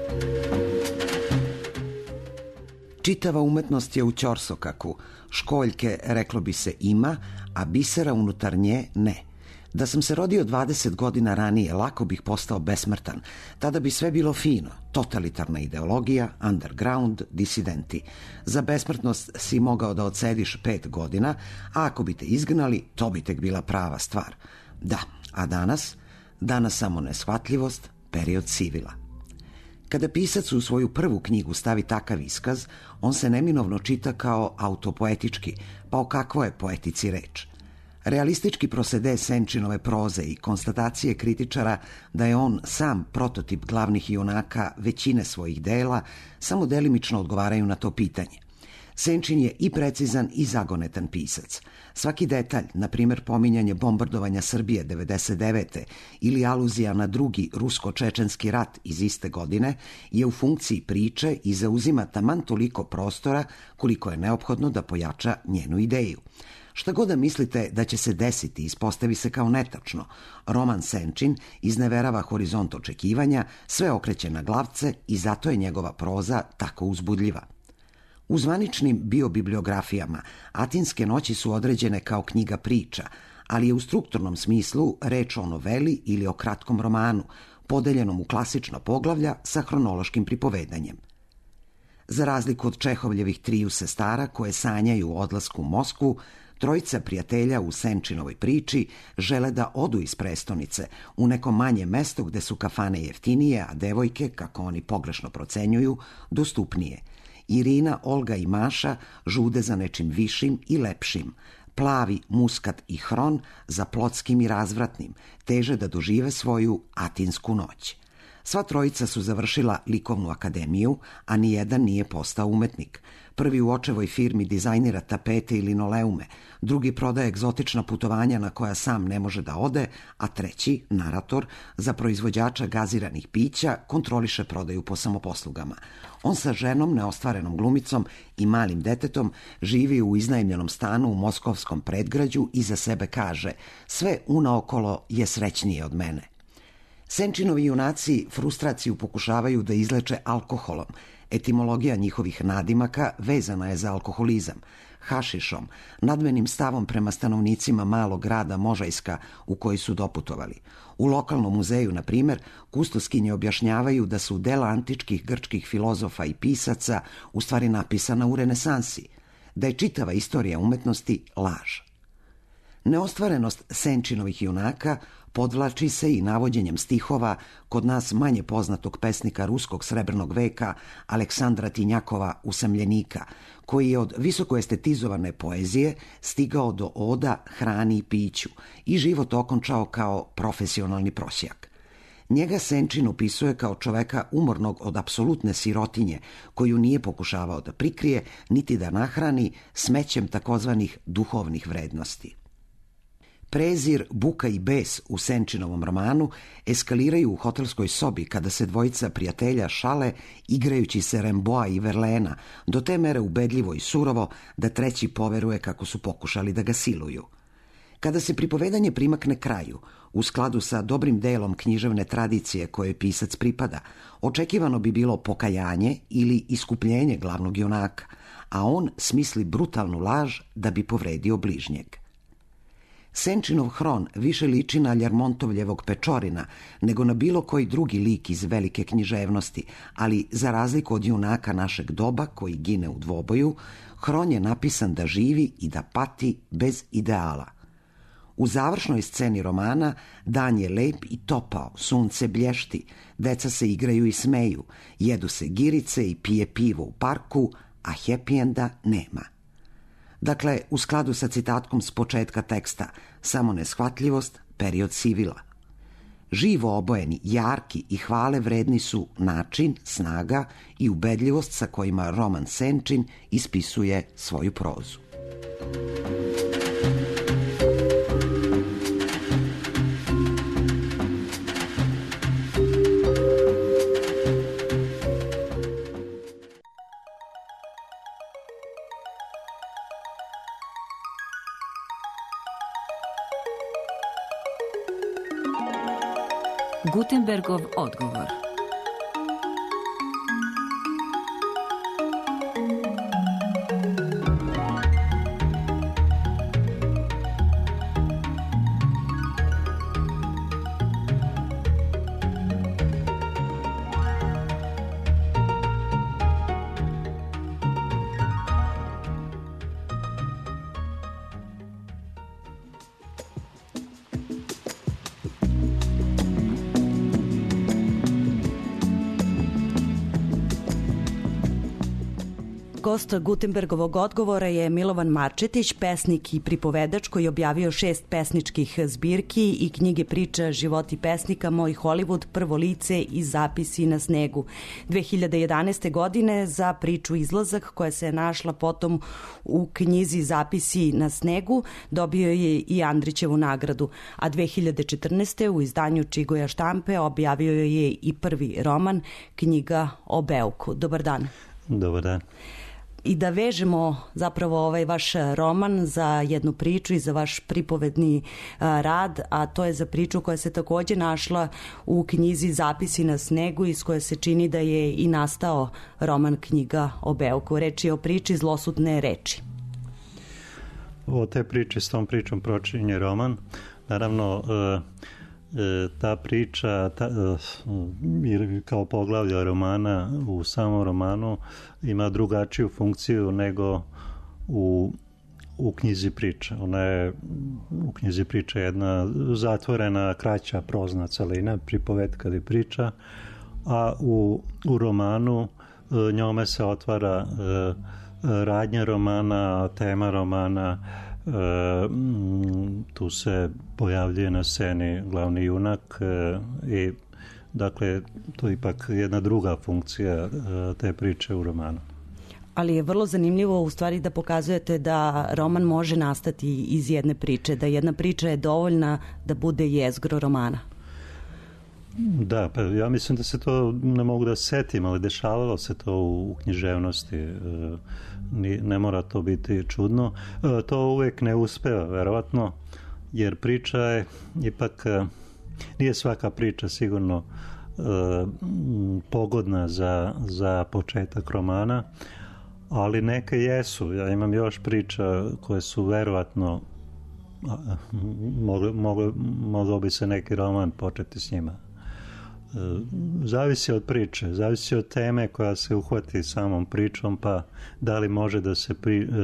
Čitava umetnost je u ćorsokaku. Školjke, reklo bi se, ima, a bisera unutar nje ne. Da sam se rodio 20 godina ranije, lako bih postao besmrtan. Tada bi sve bilo fino. Totalitarna ideologija, underground, disidenti. Za besmrtnost si mogao da odsediš 5 godina, a ako bi te izgnali, to bi tek bila prava stvar. Da, a danas? Danas samo neshvatljivost, period sivila. Kada pisac u svoju prvu knjigu stavi takav iskaz, on se neminovno čita kao autopoetički, pa o kakvoj je poetici reč? Realistički prosede Senčinove proze i konstatacije kritičara da je on sam prototip glavnih junaka većine svojih dela samo delimično odgovaraju na to pitanje. Senčin je i precizan i zagonetan pisac. Svaki detalj, na primjer pominjanje bombardovanja Srbije 99. ili aluzija na drugi rusko-čečenski rat iz iste godine, je u funkciji priče i zauzima taman toliko prostora koliko je neophodno da pojača njenu ideju. Šta god da mislite da će se desiti, ispostavi se kao netačno. Roman Senčin izneverava horizont očekivanja, sve okreće na glavce i zato je njegova proza tako uzbudljiva. U zvaničnim biobibliografijama Atinske noći su određene kao knjiga priča, ali je u strukturnom smislu reč o noveli ili o kratkom romanu, podeljenom u klasična poglavlja sa hronološkim pripovedanjem. Za razliku od Čehovljevih triju sestara koje sanjaju o odlasku u Moskvu, trojica prijatelja u Senčinovoj priči žele da odu iz prestonice u neko manje mesto gde su kafane jeftinije, a devojke, kako oni pogrešno procenjuju, dostupnije. Irina, Olga i Maša žude za nečim višim i lepšim. Plavi, Muskat i Hron za plotskim i razvratnim, teže da dožive svoju Atinsku noć. Sva trojica su završila likovnu akademiju, a nijedan nije postao umetnik. Prvi u očevoj firmi dizajnira tapete i linoleume, drugi prodaje egzotična putovanja na koja sam ne može da ode, a treći, narator, za proizvođača gaziranih pića kontroliše prodaju po samoposlugama. On sa ženom, neostvarenom glumicom i malim detetom živi u iznajmljenom stanu u moskovskom predgrađu i za sebe kaže: sve unaokolo je srećnije od mene. Senčinovi junaci frustraciju pokušavaju da izleče alkoholom. Etimologija njihovih nadimaka vezana je za alkoholizam, hašišom, nadmenim stavom prema stanovnicima malog grada Možajska u koji su doputovali. U lokalnom muzeju, na primjer, kustoskinje objašnjavaju da su dela antičkih grčkih filozofa i pisaca u stvari napisana u renesansi, da je čitava istorija umetnosti laž. Neostvarenost Senčinovih junaka podvlači se i navođenjem stihova kod nas manje poznatog pesnika ruskog srebrnog veka Aleksandra Tinjakova Usamljenika, koji je od visoko estetizovane poezije stigao do oda hrani i piću i život okončao kao profesionalni prosjak. Njega Senčin opisuje kao čoveka umornog od apsolutne sirotinje, koju nije pokušavao da prikrije niti da nahrani smećem takozvanih duhovnih vrednosti. Prezir, buka i bes u Senčinovom romanu eskaliraju u hotelskoj sobi kada se dvojica prijatelja šale igrajući se Remboa i Verlena, do te mere ubedljivo i surovo da treći poveruje kako su pokušali da ga siluju. Kada se pripovedanje primakne kraju, u skladu sa dobrim delom književne tradicije kojoj pisac pripada, očekivano bi bilo pokajanje ili iskupljenje glavnog junaka, a on smisli brutalnu laž da bi povredio bližnjeg. Senčinov Hron više liči na Ljermontovljevog Pečorina nego na bilo koji drugi lik iz velike književnosti, ali za razliku od junaka našeg doba koji gine u dvoboju, Hron je napisan da živi i da pati bez ideala. U završnoj sceni romana dan je lep i topao, sunce blješti, deca se igraju i smeju, jedu se girice i pije pivo u parku, a happy enda nema. Dakle, u skladu sa citatkom s početka teksta, samo neshvatljivost, period sivila. Živo obojeni, jarki i hvale vredni su način, snaga i ubedljivost sa kojima Roman Senčin ispisuje svoju prozu. Gutenbergov odgovor. Gost Gutenbergovog odgovora je Milovan Marčetić, pesnik i pripovedač koji je objavio 6 pesničkih zbirki i knjige priča Životi pesnika, Moj Hollywood, Prvo lice i Zapisi na snegu. 2011. godine za priču Izlazak, koja se je našla potom u knjizi Zapisi na snegu, dobio je i Andrićevu nagradu, a 2014. u izdanju Čigoja štampe objavio je i prvi roman, Knjiga o Beuku. Dobar dan. Dobar dan. I da vežemo zapravo ovaj vaš roman za jednu priču i za vaš pripovedni rad, a to je za priču koja se takođe našla u knjizi Zapisi na snegu, iz koje se čini da je i nastao roman Knjiga o Beuku. Reč je o priči Zlosutne reči. O te priče, s tom pričom počinje roman. Naravno, ta priča kao poglavlja romana u samom romanu ima drugačiju funkciju nego u knjizi priče. Ona je u knjizi priče jedna zatvorena, kraća prozna celina, pripovetka ili priča, a u romanu njome se otvara radnja romana, tema romana. Tu se pojavljuje na sceni glavni junak i dakle to je ipak jedna druga funkcija te priče u romanu. Ali je vrlo zanimljivo u stvari da pokazujete da roman može nastati iz jedne priče, da jedna priča je dovoljna da bude jezgro romana. Da, pa ja mislim da se to ne mogu da setim, ali dešavalo se to u književnosti. Ne mora to biti čudno. To uvek ne uspeva, verovatno, jer priča je ipak, nije svaka priča sigurno pogodna za početak romana, ali neke jesu. Ja imam još priča koje su verovatno mogao bi se neki roman početi s njima. Zavisi od priče, zavisi od teme koja se uhvati samom pričom, pa da li može da se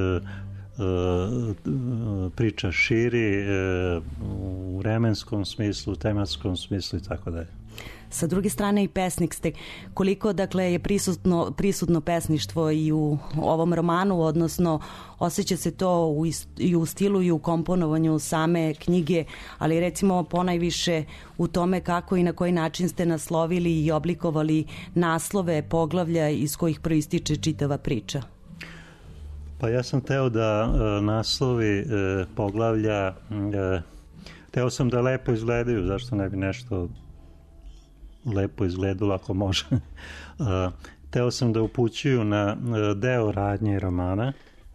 priča širi u vremenskom smislu, tematskom smislu i tako dalje. Sa druge strane i pesnik ste. Koliko dakle je prisutno pesništvo i u ovom romanu, odnosno osjeća se to i u stilu i u komponovanju same knjige, ali recimo ponajviše u tome kako i na koji način ste naslovili i oblikovali naslove poglavlja iz kojih proističe čitava priča? Pa ja sam teo da naslovi poglavlja, teo sam da lepo izgledaju, zašto ne bi nešto lepo izgledalo ako može. Teo sam da upućuju na deo radnje romana.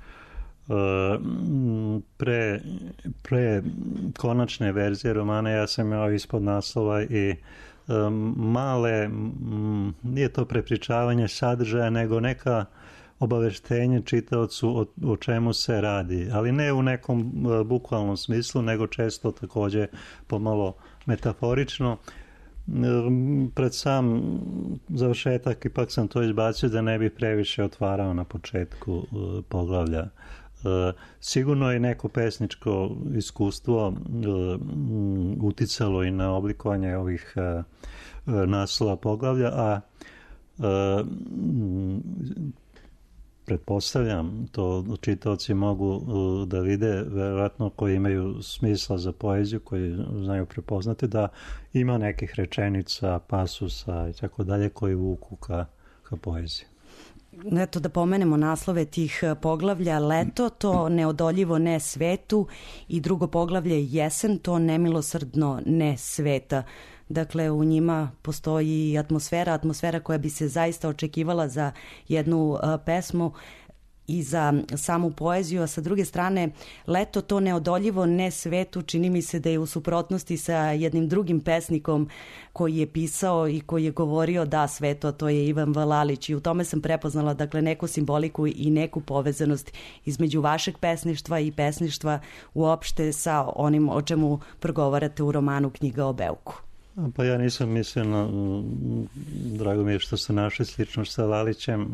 Pre konačne verzije romana ja sam imao ispod naslova i male, nije to prepričavanje sadržaja, nego neka obaveštenje čitaocu o čemu se radi, ali ne u nekom bukvalnom smislu, nego često takođe pomalo metaforično. Pred sam završetak ipak sam to izbacio da ne bi previše otvarao na početku poglavlja. Sigurno je neko pesničko iskustvo uticalo i na oblikovanje ovih naslova poglavlja, a pretpostavljam, to čitaoci mogu da vide, verovatno koji imaju smisla za poeziju, koji znaju prepoznati, da ima nekih rečenica, pasusa i tako dalje koji vuku ka poeziji. Eto da pomenemo naslove tih poglavlja: Leto, to neodoljivo ne svetu, i drugo poglavlje Jesen, to nemilosrdno ne sveta. Dakle, u njima postoji atmosfera koja bi se zaista očekivala za jednu pesmu i za samu poeziju, a sa druge strane Leto, to neodoljivo ne svetu, čini mi se da je u suprotnosti sa jednim drugim pesnikom koji je pisao i koji je govorio da sveto, to je Ivan Vlalić, i u tome sam prepoznala dakle neku simboliku i neku povezanost između vašeg pesništva i pesništva uopšte sa onim o čemu progovarate u romanu Knjiga o Beuku. Pa ja nisam mislio na, drago mi je što ste našli sličnost sa Lalićem.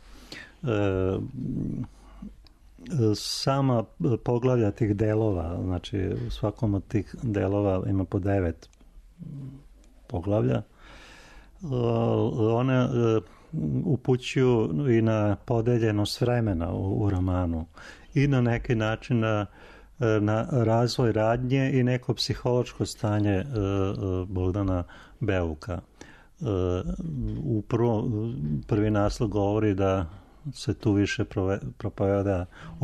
Sama poglavlja tih delova, znači u svakom od tih delova ima po 9 poglavlja. One upućuju i na podeljenost vremena u romanu i na neki način na razvoj radnje i neko psihološko stanje Bogdana Beuka. Prvi naslov govori da se tu više propoveda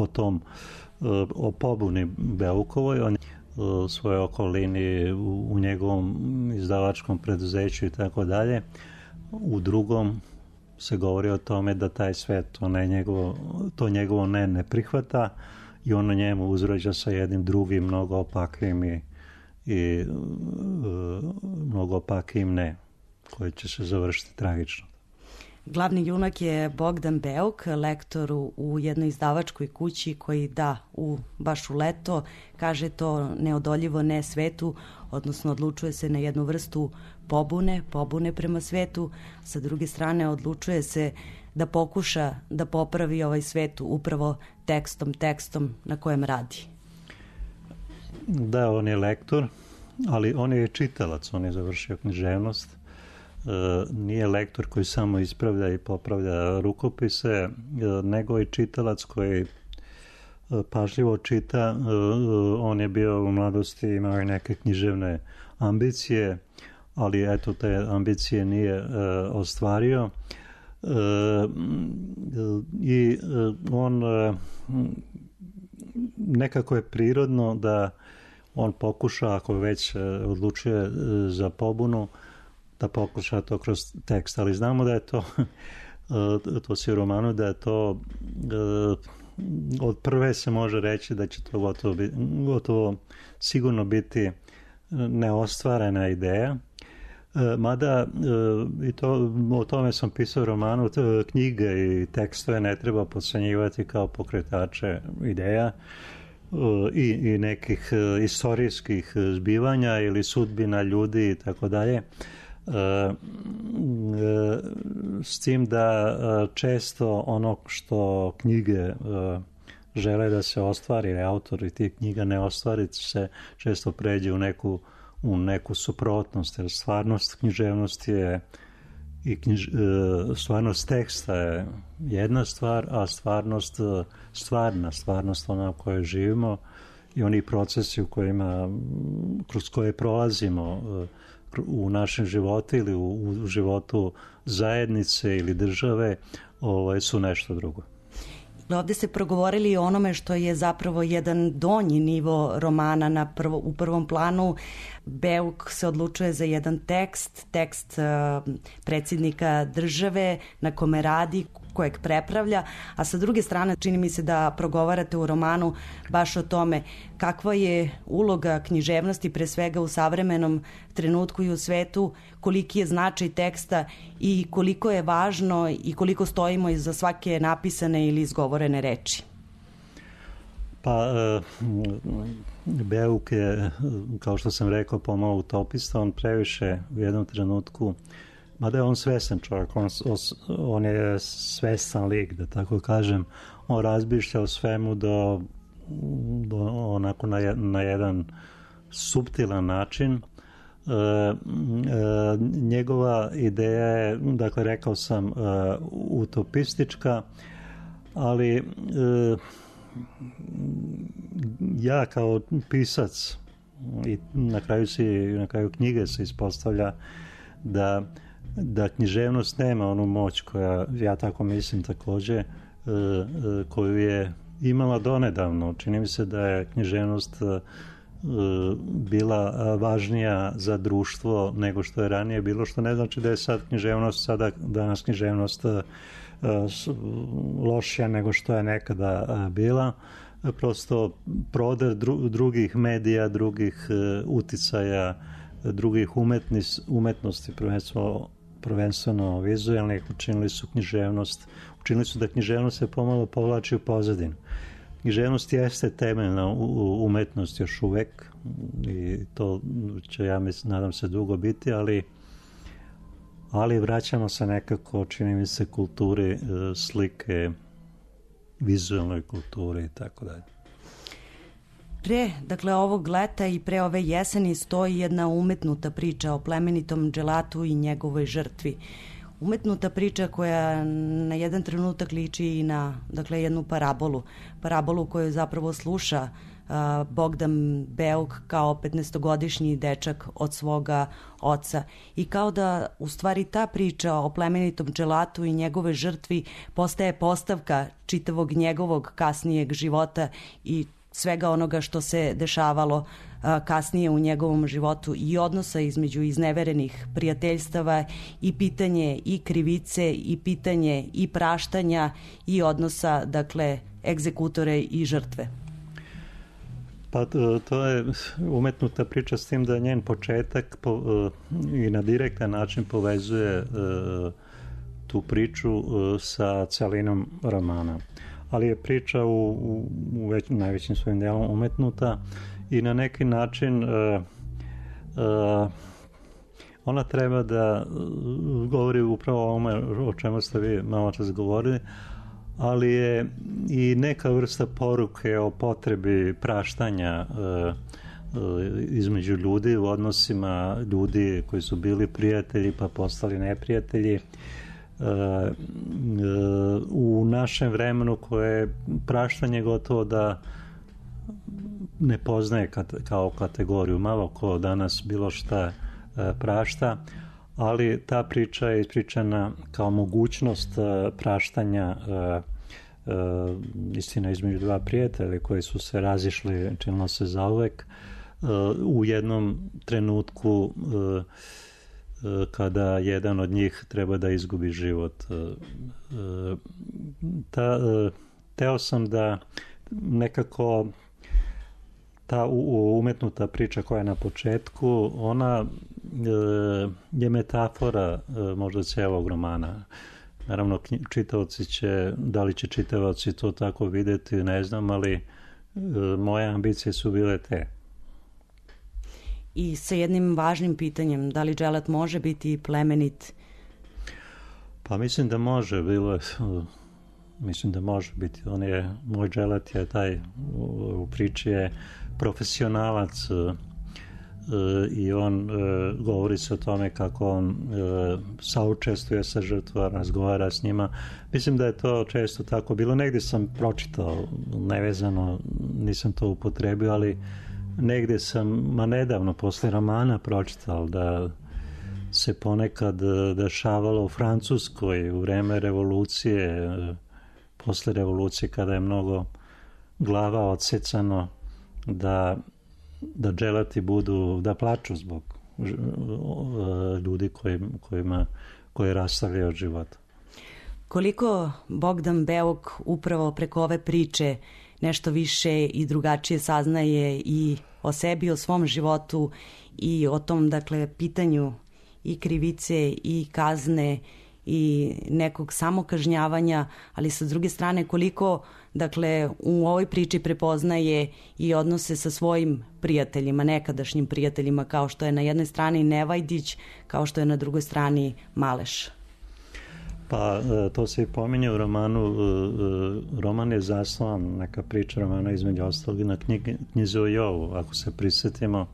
o pobuni Beukovoj, o svojoj okolini, u njegovom izdavačkom preduzeću i tako dalje. U drugom se govori o tome da taj svet to njegovo ne prihvata i ono njemu uzvraća sa jednim drugim, mnogo opakvim i mnogo opakvim ne, koji će se završiti tragično. Glavni junak je Bogdan Beuk, lektor u jednoj izdavačkoj kući koji baš u leto kaže to neodoljivo ne svetu, odnosno odlučuje se na jednu vrstu pobune prema svetu. Sa druge strane odlučuje se da pokuša da popravi ovaj svet upravo tekstom na kojem radi. Da, on je lektor, ali on je čitalac, on je završio književnost. Nije lektor koji samo ispravlja i popravlja rukopise, nego i čitalac koji pažljivo čita. On je bio u mladosti, imao i neke književne ambicije, ali eto te ambicije nije ostvario. I on nekako je prirodno da on pokuša, ako već odlučuje za pobunu, da pokuša to kroz tekst, ali znamo da je to se u romanu, da je to od prve se može reći da će to gotovo sigurno biti neostvarena ideja. Mada o tome sam pisao u romanu, knjige i tekstove ne treba podcenjivati kao pokretače ideja i nekih istorijskih zbivanja ili sudbina ljudi i tako dalje. S tim da često ono što knjige žele da se ostvari, ili autori tih knjiga ne ostvari, se često pređe u neku suprotnost, jer stvarnost književnosti je stvarnost teksta je jedna stvar, a stvarnost ona u kojoj živimo i oni procesi kroz koje prolazimo u našem životu ili u životu zajednice ili države su nešto drugo. Ovde ste progovorili o onome što je zapravo jedan donji nivo romana u prvom planu. Beuk se odlučuje za jedan tekst predsjednika države na kome radi, kojeg prepravlja, a sa druge strane čini mi se da progovarate u romanu baš o tome kakva je uloga književnosti pre svega u savremenom trenutku i u svetu, koliki je značaj teksta i koliko je važno i koliko stojimo iza svake napisane ili izgovorene reči. Pa Beuk je, kao što sam rekao, pomalo utopista, on previše u jednom trenutku, mada je on svestan čovjek, on je svestan lik, da tako kažem, on razmišlja o svemu do onako na jedan suptilan način. Njegova ideja je, dakle rekao sam, utopistička, ali ja kao pisac i na kraju knjige se ispostavlja da književnost nema onu moć koja, ja tako mislim također, koju je imala donedavno. Čini mi se da je književnost bila važnija za društvo nego što je ranije bilo, što ne znači da je danas književnost lošija nego što je nekada bila. Prosto prodor drugih medija, drugih uticaja, drugih umetnosti, prvenstveno vizualnih, učinili su da književnost se pomalo povlači u pozadinu. Književnost jeste temeljna umetnost još uvek i to će, ja mislim, nadam se, dugo biti, ali vraćamo se nekako, čini mi se, kulturi slike, vizualnoj kulturi i tako dalje. Pre ovog leta i pre ove jeseni stoji jedna umetnuta priča o plemenitom dželatu i njegovoj žrtvi. Umetnuta priča koja na jedan trenutak liči i na jednu parabolu koju zapravo sluša Bogdan Beuk kao 15-godišnji dečak od svoga oca. I kao da u stvari ta priča o plemenitom dželatu i njegove žrtvi postaje postavka čitavog njegovog kasnijeg života i svega onoga što se dešavalo kasnije u njegovom životu i odnosa između izneverenih prijateljstava i pitanje i krivice i pitanje i praštanja i odnosa, egzekutore i žrtve. Pa to je umetnuta priča, s tim da njen početak i na direktan način povezuje tu priču sa celinom romana. Ali je priča u najvećim svojim delom umetnuta i na neki način ona treba da govori upravo o ovome o čemu ste vi malo čas govorili, ali je i neka vrsta poruke o potrebi praštanja između ljudi u odnosima ljudi koji su bili prijatelji pa postali neprijatelji. U našem vremenu koje praštanje gotovo da ne poznaje kao kategoriju, malo ko danas bilo šta prašta, ali ta priča je ispričana kao mogućnost praštanja, istina, između dva prijatelja koji su se razišli, činilo se zauvek, u jednom trenutku kada jedan od njih treba da izgubi život. Teo sam da nekako ta umetnuta priča koja je na početku, ona je metafora možda cijelog romana. Naravno, čitaoci da li će čitaoci to tako vidjeti, ne znam, ali moje ambicije su bile te. I sa jednim važnim pitanjem, da li dželat može biti plemenit? Pa mislim da može, mislim da može biti. Moj dželat je taj, u priči je profesionalac i on govori se o tome kako on saučestvuje sa žrtvom, razgovara s njima. Mislim da je to često tako bilo. Negdje sam pročitao, nevezano, nisam to upotrebio, ali negdje sam, nedavno, posle romana pročitao da se ponekad dešavalo u Francuskoj u vreme revolucije, posle revolucije kada je mnogo glava odsecano, da dželati da plaču zbog ljudi koji rastavljaju od života. Koliko Bogdan Beuk upravo preko ove priče nešto više i drugačije saznaje i o sebi, o svom životu i o tom, pitanju i krivice i kazne i nekog samokažnjavanja, ali sa druge strane koliko, u ovoj priči prepoznaje i odnose sa svojim prijateljima, nekadašnjim prijateljima, kao što je na jednoj strani Nevajdić, kao što je na drugoj strani Maleš. Pa to se i pominje u romanu. Roman je zasnovan, neka priča romana između ostalog na knjizi o Jovu. Ako se prisjetimo,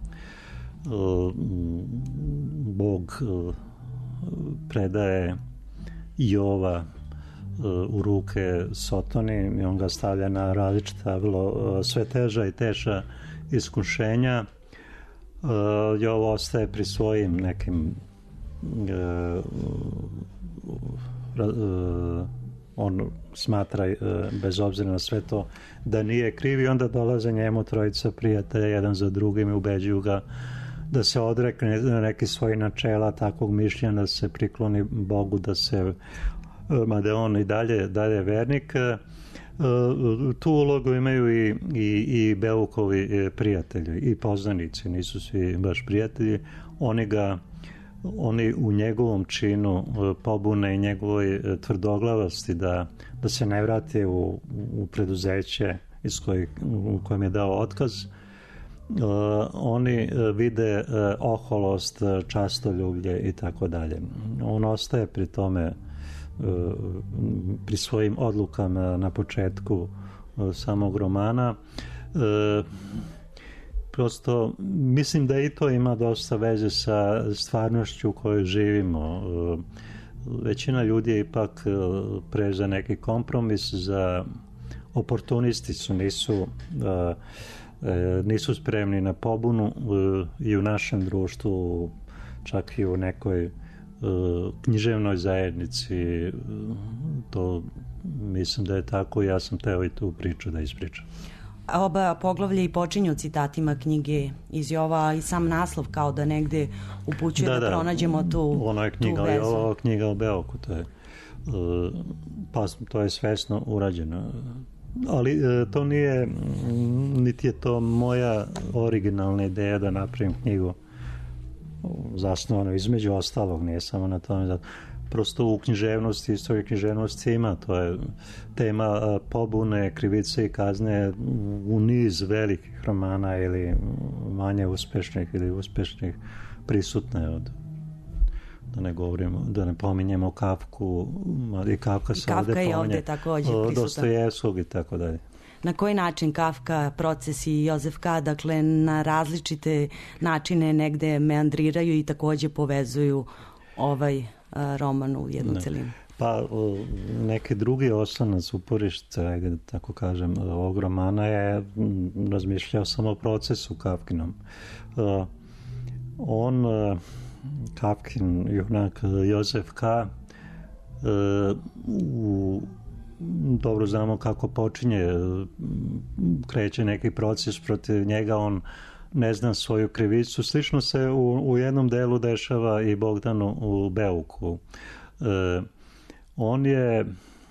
Bog predaje Jova u ruke Sotoni i on ga stavlja na različita sve teža i teža iskušenja. Jovo ostaje pri svojim nekim on smatra bez obzira na sve to da nije kriv i onda dolaze njemu trojica prijatelja jedan za drugim i ubeđuju ga da se odrekne neki svojih načela takvog mišljenja, da se prikloni Bogu, da se mada on i dalje vernik. Tu ulogu imaju i Beukovi prijatelji i poznanici, nisu svi baš prijatelji. Oni u njegovom činu pobune i njegovoj tvrdoglavosti da se ne vrate u preduzeće u kojem je dao otkaz. Oni vide oholost, častoljublje i tako dalje. On ostaje pri tome, pri svojim odlukama na početku samog romana. Prosto mislim da i to ima dosta veze sa stvarnošću u kojoj živimo. Većina ljudi je ipak pre za neki kompromis, za oportunisti su, nisu spremni na pobunu i u našem društvu, čak i u nekoj književnoj zajednici. To mislim da je tako i ja sam teo i tu priču da ispričam. Oba poglavlja i počinju citatima knjige iz Jova i sam naslov kao da negde upućuje da pronađemo tu ono je knjiga vezu. Jova, knjiga o Beoku, to je svesno urađeno. Ali to nije, niti je to moja originalna ideja da napravim knjigu zasnovano između ostalog, nije samo na tome. Prosto u književnosti, istoriji književnosti ima, to je tema pobune, krivice i kazne u niz velikih romana ili manje uspešnih ili uspešnih prisutne da ne pominjemo Kafku i Kafka se ovde pominje, Dostojevskog i tako dalje. Na koji način Kafka, Proces i Jozef K. dakle na različite načine negde meandriraju i takođe povezuju ovaj roman u jednu celinu? Pa neki drugi oslonac, uporište, da tako kažem, ovog romana je razmišljao samo o Procesu Kafkinom. On, Kafkin, junak Jozef K., dobro znamo kako počinje, kreće neki proces protiv njega, on ne zna svoju krivicu. Slično se u jednom delu dešava i Bogdanu u Beuku. On je,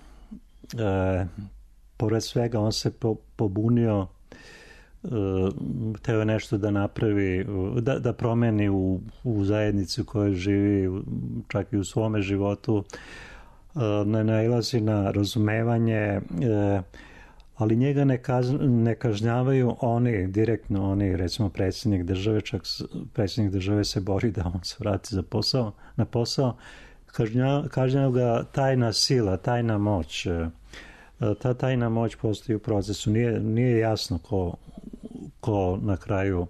pored svega, on se pobunio, hteo je nešto da napravi, da promeni u zajednici u kojoj živi, čak i u svome životu. Ne nailazi na razumevanje, ali njega ne kažnjavaju direktno oni, recimo predsjednik države, čak predsjednik države se bori da on se vrati na posao, kažnjava ga tajna sila, tajna moć. Ta tajna moć postoji u procesu. Nije jasno ko na kraju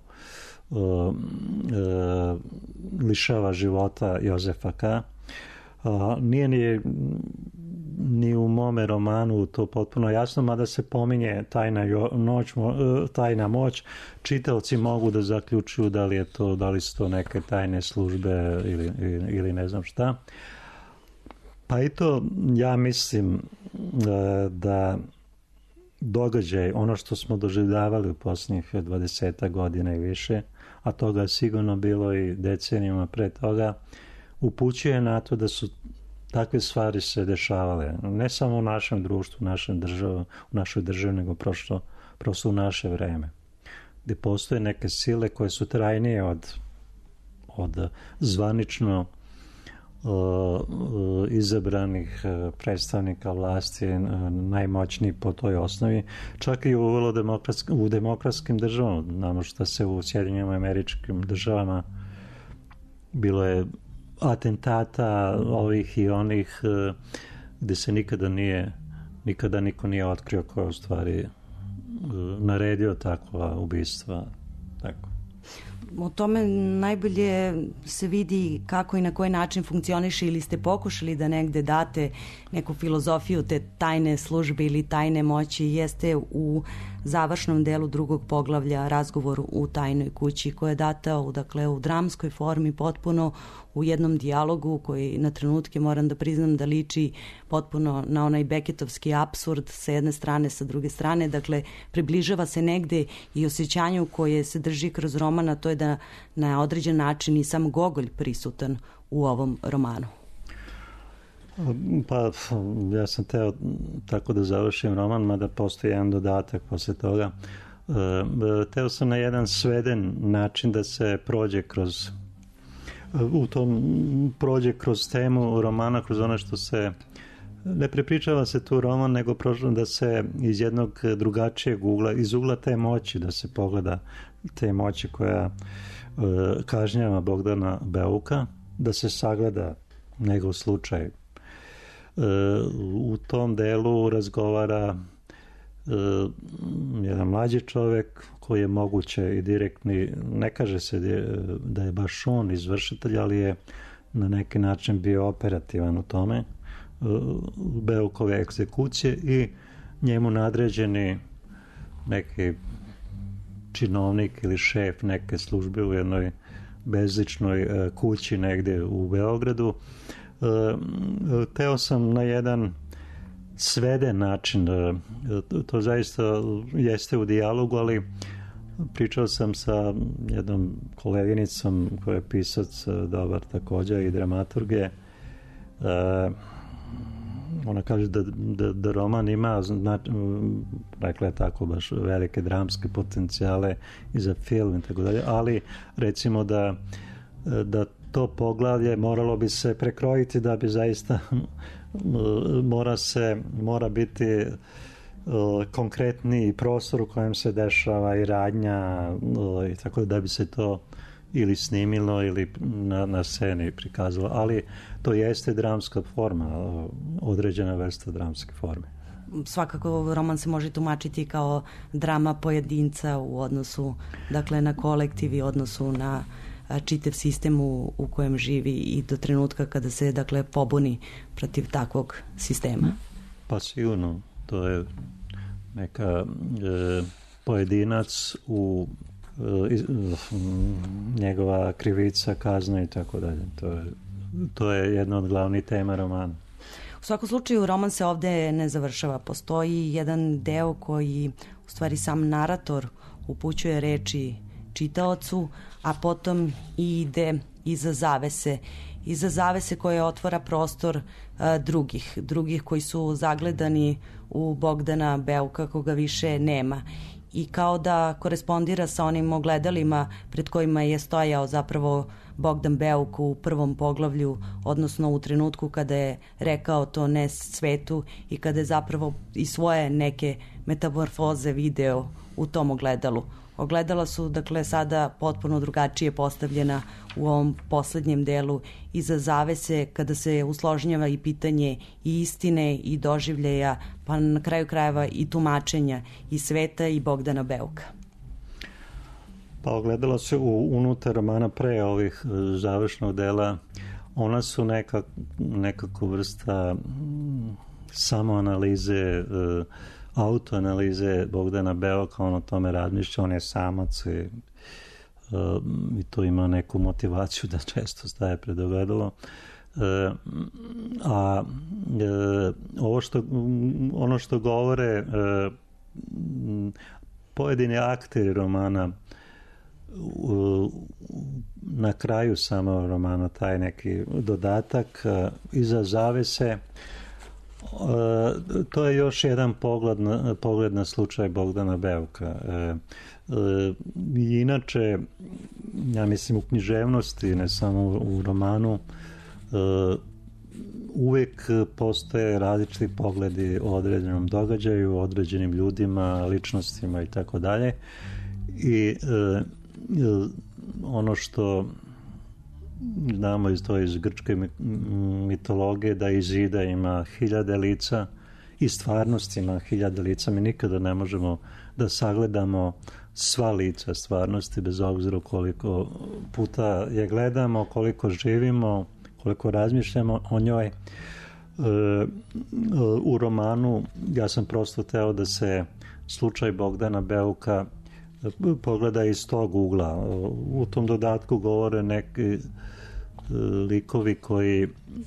lišava života Jozefa K. Nije ni u mome romanu to potpuno jasno, mada se pominje tajna moć. Čitaoci mogu da zaključuju da li su to neke tajne službe ili ne znam šta. Pa i to ja mislim da događaj, ono što smo doživljavali u posljednjih 20 godina i više, a toga je sigurno bilo i decenijama pre toga, upućuje na to da su takve stvari se dešavale. Ne samo u našem društvu, u našoj državi, nego prosto u naše vreme. Gde postoje neke sile koje su trajnije od zvanično izabranih predstavnika vlasti, najmoćniji po toj osnovi, čak i u demokratskim državama. Znamo šta se u Sjedinjenim Američkim državama bilo je atentata ovih i onih gde se nikada niko nije otkrio ko je u stvari naredio takva ubistva. Tako. O tome najbolje se vidi kako i na koji način funkcioniše ili ste pokušali da negde date neku filozofiju te tajne službe ili tajne moći, jeste u završnom delu drugog poglavlja Razgovor u tajnoj kući, koja je data u dramskoj formi, potpuno u jednom dijalogu koji na trenutke moram da priznam da liči potpuno na onaj Beketovski apsurd sa jedne strane, sa druge strane, dakle približava se negde i osjećanju koje se drži kroz roman, a to je da na određen način i sam Gogolj prisutan u ovom romanu. Pa, ja sam teo tako da završim roman, mada postoji jedan dodatak posle toga. Teo sam na jedan sveden način da se prođe kroz temu romana, kroz ono što se ne prepričava se tu roman, nego da se iz jednog drugačijeg ugla, iz ugla te moći, da se pogleda te moći koja kažnjava Bogdana Beuka, da se sagleda njegov slučaj. U tom delu razgovara jedan mlađi čovjek koji je moguće i direktni, ne kaže se da je baš on izvršitelj, ali je na neki način bio operativan u tome, Beukove egzekucije, i njemu nadređeni neki činovnik ili šef neke službe u jednoj bezličnoj kući negdje u Beogradu. Teo sam na jedan sveden način, to zaista jeste u dijalogu, ali pričao sam sa jednom koleginicom koja je pisac dobar također i dramaturg. Ona kaže da roman ima, rekla je tako, baš velike dramske potencijale i za film i tako dalje, ali recimo da to poglavlje moralo bi se prekrojiti da bi zaista mora biti konkretni prostor u kojem se dešava i radnja i tako da bi se to ili snimilo ili na sceni prikazalo, ali to jeste dramska forma, određena vrsta dramske forme. Svakako roman se može tumačiti kao drama pojedinca u odnosu, dakle, na kolektiv i odnosu na čitav sistem u kojem živi i do trenutka kada se, dakle, pobuni protiv takvog sistema. Pa sigurno, to je neka pojedinac u njegova krivica, kazna i tako dalje. To je jedna od glavnih tema romana. U svakom slučaju roman se ovde ne završava. Postoji jedan deo koji u stvari sam narator upućuje reči čitaocu, a potom i ide iza zavese koje otvara prostor drugih koji su zagledani u Bogdana Beuka koga više nema, i kao da korespondira sa onim ogledalima pred kojima je stojao zapravo Bogdan Beuk u prvom poglavlju, odnosno u trenutku kada je rekao to ne svetu i kada je zapravo i svoje neke metamorfoze video u tom ogledalu. Ogledala su, dakle, sada potpuno drugačije postavljena u ovom poslednjem delu iza zavese, kada se usložnjava i pitanje i istine i doživljaja, pa na kraju krajeva i tumačenja i sveta i Bogdana Beuka. Pa ogledala se unutar romana pre ovih završnog dela. Ona su nekako vrsta samoanalize, autoanalize Bogdana Beuka, on o tome razmišlja, on je samac i to ima neku motivaciju da često staje pred ogledalo. Ono što govore pojedini akteri romana na kraju samo romana, taj neki dodatak iza zavese, to je još jedan pogled na slučaj Bogdana Beuka. Inače, ja mislim, u književnosti, ne samo u romanu, uvijek postoje različiti pogledi o određenom događaju, o određenim ljudima, ličnostima i tako dalje. I ono što znamo iz grčke mitologije, da Izida ima 1000 lica i stvarnostima 1000 lica. Mi nikada ne možemo da sagledamo sva lica stvarnosti, bez obzira koliko puta je gledamo, koliko živimo, koliko razmišljamo o njoj. U romanu ja sam prosto teo da se slučaj Bogdana Beuka pogleda iz tog ugla. U tom dodatku govore neki likovi koji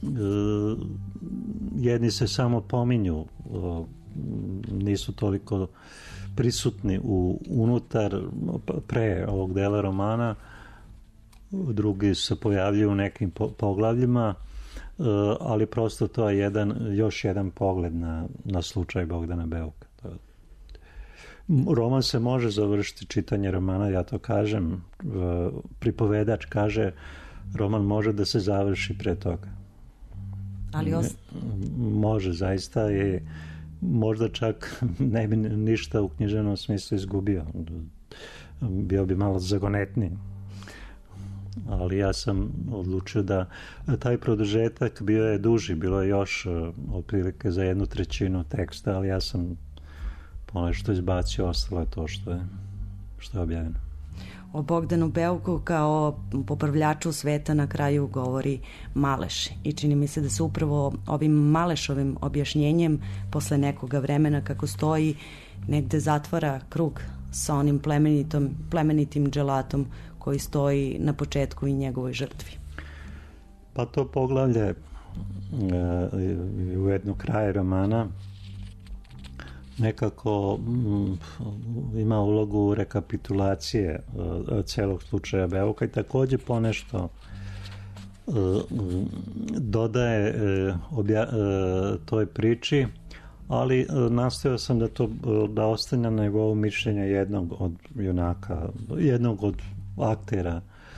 jedni se samo pominju, nisu toliko prisutni unutar pre ovog dela romana, drugi se pojavljuju u nekim poglavljima, ali prosto to je još jedan pogled na slučaj Bogdana Beuka. Roman se može završiti, čitanje romana, ja to kažem, pripovedač kaže roman može da se završi pre toga. Ali može, zaista, i možda čak ne bi ništa u književnom smislu izgubio. Bio bi malo zagonetniji. Ali ja sam odlučio da taj produžetak bio je duži, bilo je još otprilike za 1/3 teksta, ali ja sam ponešto izbacio, ostalo je to što je objavljeno. O Bogdanu Beuku kao popravljaču sveta na kraju govori Maleš i čini mi se da se upravo ovim Malešovim objašnjenjem posle nekoga vremena kako stoji negde zatvara krug sa onim plemenitim dželatom koji stoji na početku i njegovoj žrtvi. Pa to poglavlje u jednu kraju romana nekako ima ulogu rekapitulacije celog slučaja Beuka i takođe ponešto dodaje toj priči, ali nastojao sam da ostane na nivou mišljenja jednog od junaka, jednog od aktera,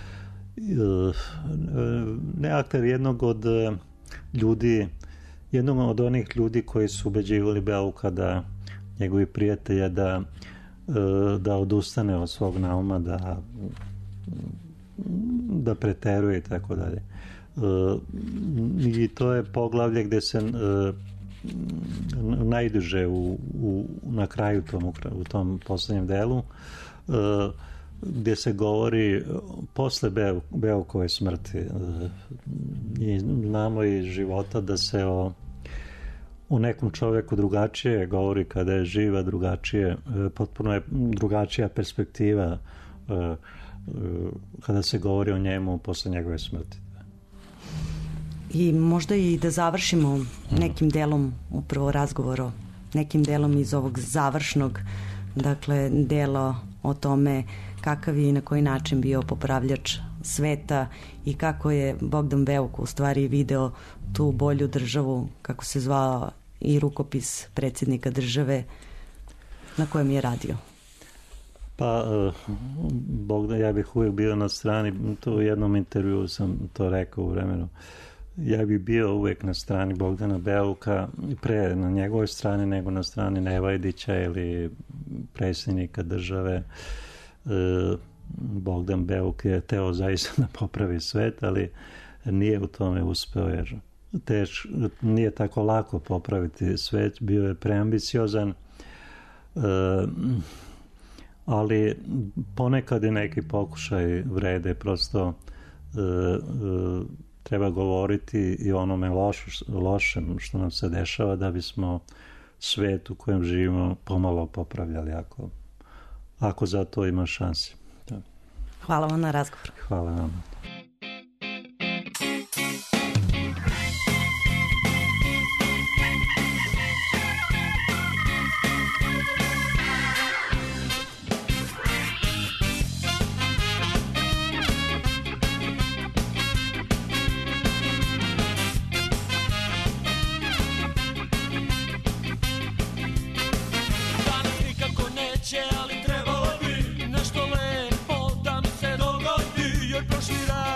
ne akter, jednog od ljudi, jednog od onih ljudi koji su ubeđivali Beuka da njegovi prijatelja da odustane od svog nauma, da preteruje i tako dalje. I to je poglavlje gde se najduže na kraju u tom poslednjem delu, gde se govori posle Beukove smrti. I znamo iz života da se u nekom čoveku drugačije govori kada je živa, drugačije, potpuno je drugačija perspektiva kada se govori o njemu posle njegove smrti. I možda i da završimo nekim delom upravo razgovor, nekim delom iz ovog završnog, dakle, dela o tome kakav je i na koji način bio popravljač sveta i kako je Bogdan Beuk u stvari video tu bolju državu, kako se zvao i rukopis predsjednika države na kojem je radio. Pa, Bogdan, ja bih uvijek bio na strani, to u jednom intervju sam to rekao u vremenu, ja bih bio uvijek na strani Bogdana Beuka, pre na njegovoj strani nego na strani Nevajdića ili predsjednika države. Bogdan Beuk je teo zaista da popravi svet, ali nije u tome uspeo, jer nije tako lako popraviti svet, bio je preambiciozan, ali ponekad i neki pokušaj vrede, prosto treba govoriti i onome lošem što nam se dešava da bismo svet u kojem živimo pomalo popravljali, ako za to ima šanse. Da. Hvala vam na razgovor. Hvala vam. Ali trebalo bi nešto lepo da mi se dogodi, jer prošli rad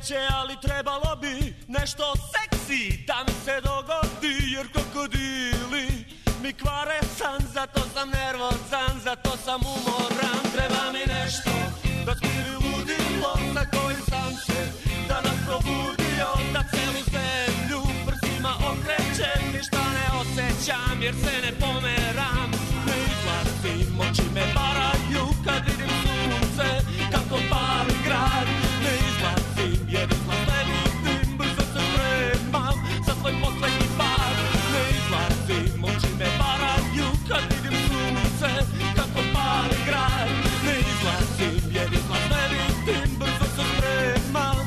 neće, ali trebalo bi nešto seksi da mi se dogodi, jer krokodili mi kvare san, zato sam nervozan, zato sam umoran. Treba mi nešto da smiri ludilo sa kojim sam se danas probudio, da celu zemlju prsima okrećem, ništa ne osjećam jer se ne pomeram. Ne izlazim, oči me varaju kad vidim sunce kako pali grad. Ne izlazim jer izlaz ne vidim, brzo se spremam za svoj poslednji pad. Ne izlazim, oči me varaju kad vidim sunce kako pali grad. Ne izlazim jer izlaz ne vidim, brzo se spremam.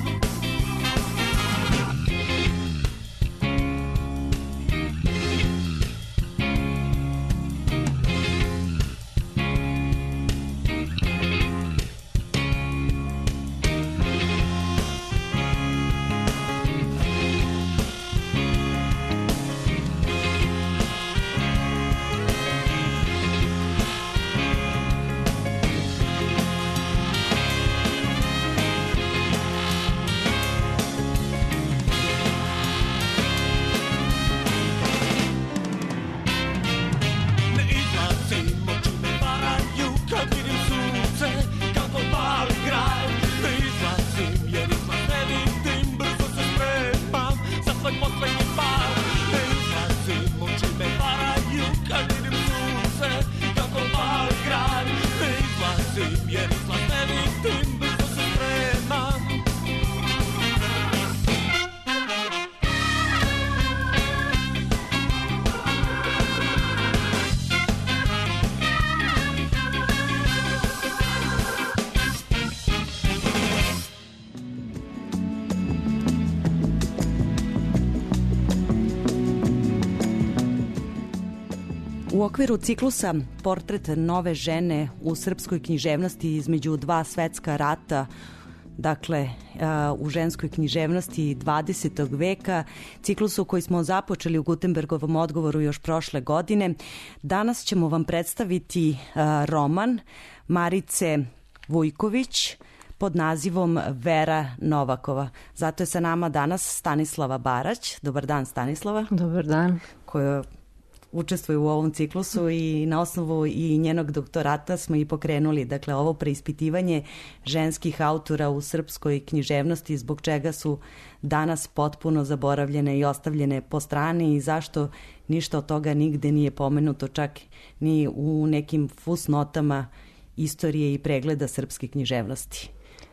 U okviru ciklusa Portret nove žene u srpskoj književnosti između dva svetska rata, dakle u ženskoj književnosti 20. veka, ciklusu koji smo započeli u Gutenbergovom odgovoru još prošle godine, danas ćemo vam predstaviti roman Marice Vujković pod nazivom Vera Novakova. Zato je sa nama danas Stanislava Barać. Dobar dan, Stanislava. Dobar dan. Koja učestvuje u ovom ciklusu i na osnovu i njenog doktorata smo i pokrenuli, dakle, ovo preispitivanje ženskih autora u srpskoj književnosti, zbog čega su danas potpuno zaboravljene i ostavljene po strani i zašto ništa od toga nigde nije pomenuto, čak ni u nekim fusnotama istorije i pregleda srpske književnosti.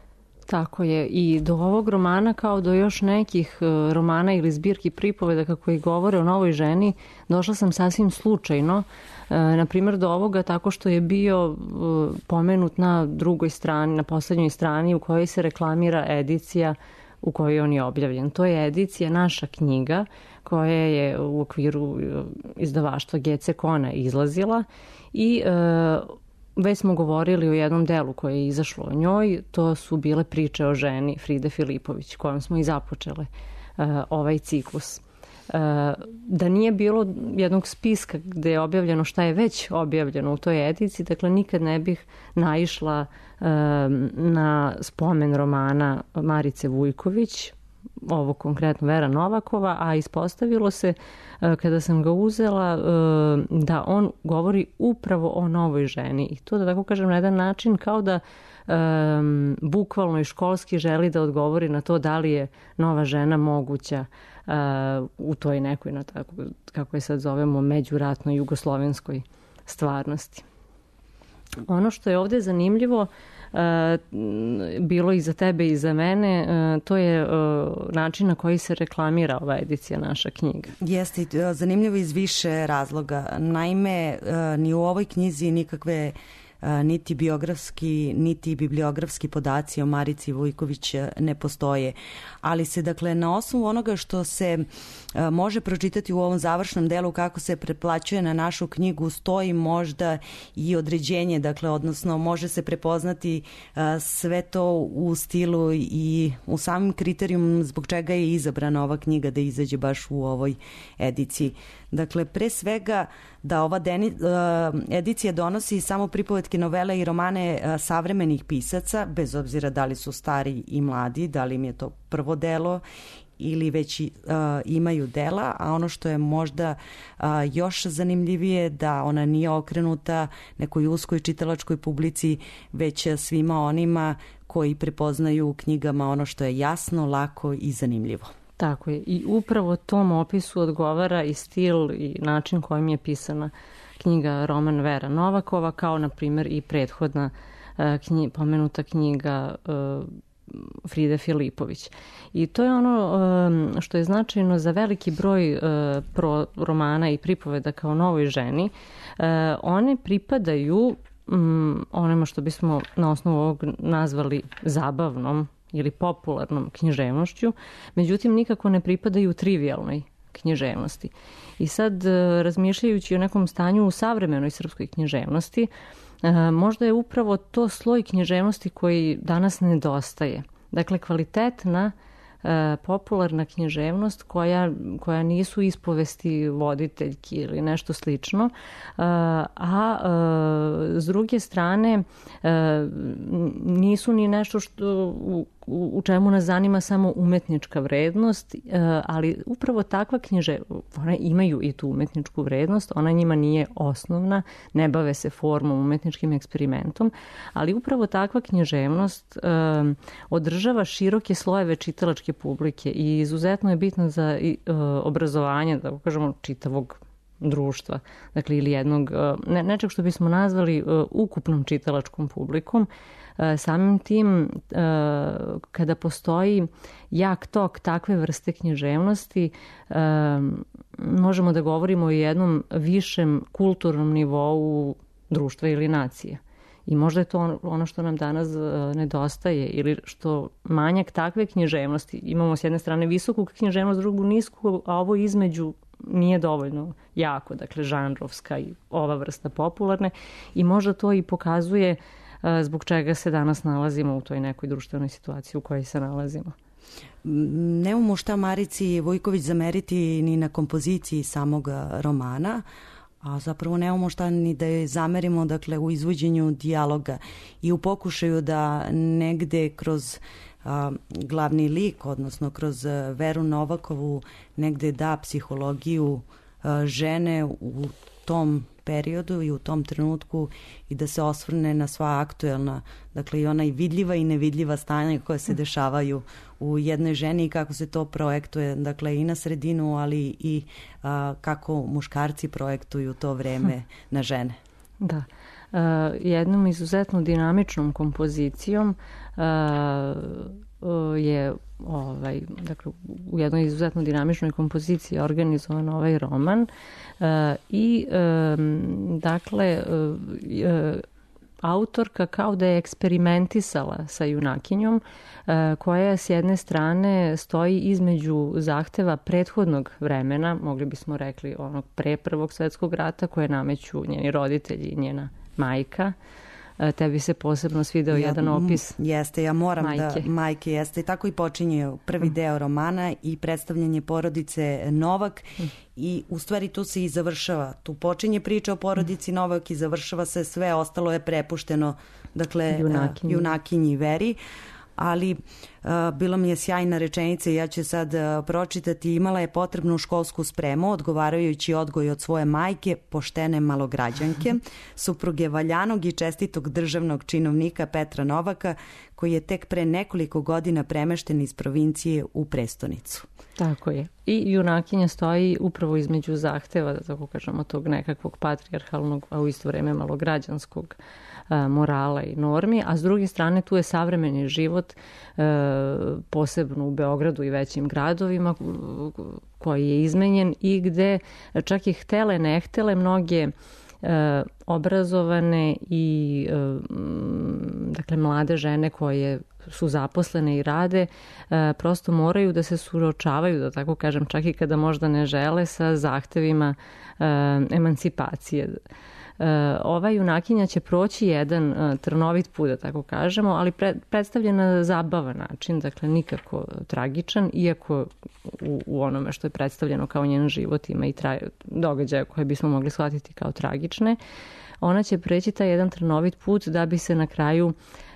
Tako je, i do ovog romana, kao do još nekih romana ili zbirki pripoveda koji govore o novoj ženi, došla sam sasvim slučajno. Na primjer, do ovoga tako što je bio pomenut na drugoj strani, na poslednjoj strani u kojoj se reklamira edicija u kojoj on je objavljen. To je edicija Naša knjiga, koja je u okviru izdavaštva GC Kona izlazila i već smo govorili o jednom delu koje je izašlo o njoj, to su bile priče o ženi Fride Filipović, kojom smo i započele ovaj ciklus. Da nije bilo jednog spiska gde je objavljeno šta je već objavljeno u toj ediciji, dakle nikad ne bih naišla na spomen romana Marice Vujković, ovo konkretno Vera Novakova, a ispostavilo se kada sam ga uzela da on govori upravo o novoj ženi i to, da tako kažem, na jedan način kao da bukvalno i školski želi da odgovori na to da li je nova žena moguća u toj nekoj, kako je sad zovemo, međuratnoj jugoslovenskoj stvarnosti. Ono što je ovde zanimljivo bilo i za tebe i za mene, to je način na koji se reklamira ova edicija Naša knjiga. Jeste, zanimljivo iz više razloga. Naime, ni u ovoj knjizi nikakve niti biografski, niti bibliografski podaci o Marici Vujković ne postoje. Ali se, dakle, na osnovu onoga što se može pročitati u ovom završnom delu kako se preplaćuje na našu knjigu, stoji možda i određenje, dakle, odnosno može se prepoznati sve to u stilu i u samim kriterijumom zbog čega je izabrana ova knjiga da izađe baš u ovoj ediciji. Dakle, pre svega da ova edicija donosi samo pripovetke poretke, novele i romane savremenih pisaca, bez obzira da li su stari i mladi, da li im je to prvo delo ili već imaju dela, a ono što je možda još zanimljivije da ona nije okrenuta nekoj uskoj čitalačkoj publici, već svima onima koji prepoznaju u knjigama ono što je jasno, lako i zanimljivo. Tako je. I upravo tom opisu odgovara i stil i način kojim je pisana knjiga roman Vera Novakova, kao na primjer i prethodna pomenuta knjiga Fride Filipović. I to je ono što je značajno za veliki broj romana i pripoveda kao novoj ženi. One pripadaju onima što bismo na osnovu ovog nazvali zabavnom ili popularnom književnošću, međutim nikako ne pripadaju trivijalnoj književnosti. I sad, razmišljajući o nekom stanju u savremenoj srpskoj književnosti, možda je upravo to sloj književnosti koji danas nedostaje. Dakle, kvalitetna popularna književnost koja nisu ispovesti voditeljki ili nešto slično, a s druge strane nisu ni nešto što u čemu nas zanima samo umetnička vrednost, ali upravo takva one imaju i tu umetničku vrednost, ona njima nije osnovna, ne bave se formom, umetničkim eksperimentom, ali upravo takva književnost održava široke slojeve čitalačke publike i izuzetno je bitna za obrazovanje, da kažemo, čitavog društva, dakle, ili jednog, nečeg što bismo nazvali ukupnom čitalačkom publikom. Samim tim, kada postoji jak tok takve vrste književnosti, možemo da govorimo o jednom višem kulturnom nivou društva ili nacije. I možda je to ono što nam danas nedostaje, ili što manjak takve književnosti. Imamo s jedne strane visoku književnost, drugu nisku, a ovo između nije dovoljno jako, dakle, žanrovska i ova vrsta popularne. I možda to i pokazuje zbog čega se danas nalazimo u toj nekoj društvenoj situaciji u kojoj se nalazimo. Nemamo šta Marici Vujković zameriti ni na kompoziciji samog romana, a zapravo nemamo šta ni da je zamerimo, dakle, u izvođenju dijaloga i u pokušaju da negde kroz glavni lik, odnosno kroz Veru Novakovu, negde da psihologiju žene u tom periodu i u tom trenutku i da se osvrne na sva aktuelna, dakle, i ona i vidljiva i nevidljiva stanja koje se dešavaju u jednoj ženi i kako se to projektuje, dakle, i na sredinu, ali i kako muškarci projektuju to vreme na žene. Da. Jednom izuzetno dinamičnom kompozicijom je dakle, u jednoj izuzetno dinamičnoj kompoziciji je organizovan ovaj roman i dakle autorka kao da je eksperimentisala sa junakinjom koja s jedne strane stoji između zahteva prethodnog vremena, mogli bismo rekli onog pre Prvog svjetskog rata, koje nameću njeni roditelji i njena majka. Tebi se posebno svideo jedan opis jeste, ja moram majke. Da majke jeste, i tako i počinje prvi deo romana i predstavljanje porodice Novak i u stvari tu se i završava, tu počinje priča o porodici Novak i završava se, sve ostalo je prepušteno, dakle, junakinji Veri. Ali bila mi je sjajna rečenica i ja ću sad pročitati. Imala je potrebnu školsku spremu, odgovarajući odgoj od svoje majke, poštene malograđanke, supruge valjanog i čestitog državnog činovnika Petra Novaka, koji je tek pre nekoliko godina premešten iz provincije u prestonicu. Tako je. I junakinja stoji upravo između zahteva, da tako kažemo, tog nekakvog patrijarhalnog, a u isto vreme malograđanskog morala i normi, a s druge strane tu je savremeni život, posebno u Beogradu i većim gradovima, koji je izmenjen i gde čak i htele, ne htele, mnoge obrazovane i dakle mlade žene koje su zaposlene i rade, prosto moraju da se suočavaju, da tako kažem, čak i kada možda ne žele, sa zahtevima emancipacije. Ova junakinja će proći jedan trnovit put, da tako kažemo, ali predstavljen na zabavan način, dakle nikako tragičan, iako u onome što je predstavljeno kao njen život, ima i događaje koje bismo mogli shvatiti kao tragične. Ona će preći taj jedan trnovit put da bi se na kraju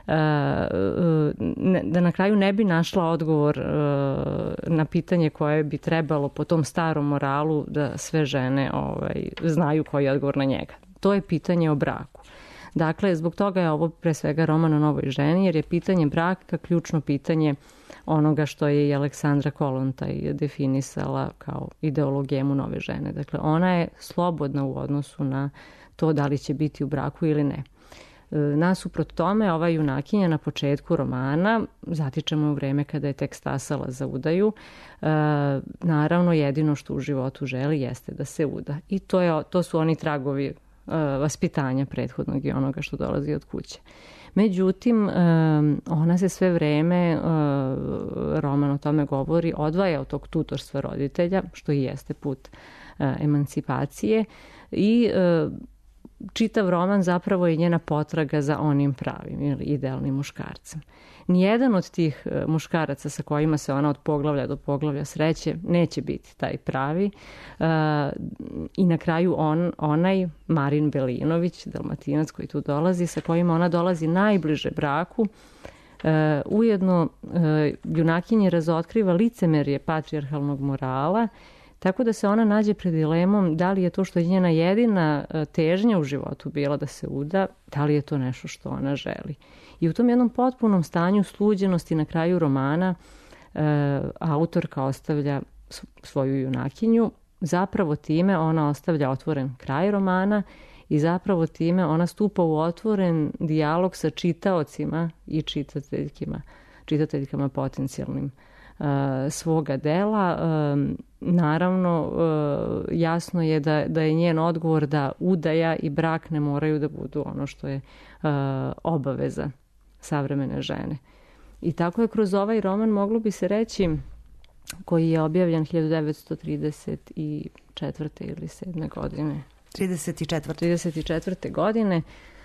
da na kraju ne bi našla odgovor na pitanje koje bi trebalo po tom starom moralu da sve žene znaju koji je odgovor na njega. To je pitanje o braku. Dakle, zbog toga je ovo pre svega roman o novoj ženi, jer je pitanje braka ključno pitanje onoga što je i Aleksandra Kollontaj definisala kao ideologemu nove žene. Dakle, ona je slobodna u odnosu na to da li će biti u braku ili ne. Nasuprot tome, ova junakinja na početku romana, zatičemo u vreme kada je tek stasala za udaju, naravno jedino što u životu želi jeste da se uda. I to su oni tragovi vaspitanja prethodnog i onoga što dolazi od kuće. Međutim, ona se sve vreme, roman o tome govori, odvaja od tog tutorstva roditelja, što i jeste put emancipacije, i čitav roman zapravo je njena potraga za onim pravim ili idealnim muškarcem. Nijedan od tih muškaraca sa kojima se ona od poglavlja do poglavlja sreće neće biti taj pravi. I na kraju onaj Marin Belinović, Dalmatinac koji tu dolazi, sa kojima ona dolazi najbliže braku, ujedno junakinje razotkriva licemerje patrijarhalnog morala, tako da se ona nađe pred dilemom da li je to što je njena jedina težnja u životu bila da se uda, da li je to nešto što ona želi. I u tom jednom potpunom stanju sluđenosti na kraju romana autorka ostavlja svoju junakinju. Zapravo time ona ostavlja otvoren kraj romana i zapravo time ona stupa u otvoren dijalog sa čitaocima i čitateljkama potencijalnim svoga dela. Naravno, jasno je da je njen odgovor da udaja i brak ne moraju da budu ono što je obaveza savremene žene. I tako je kroz ovaj roman, moglo bi se reći, koji je objavljen 1934. ili 7. godine. 34. godine.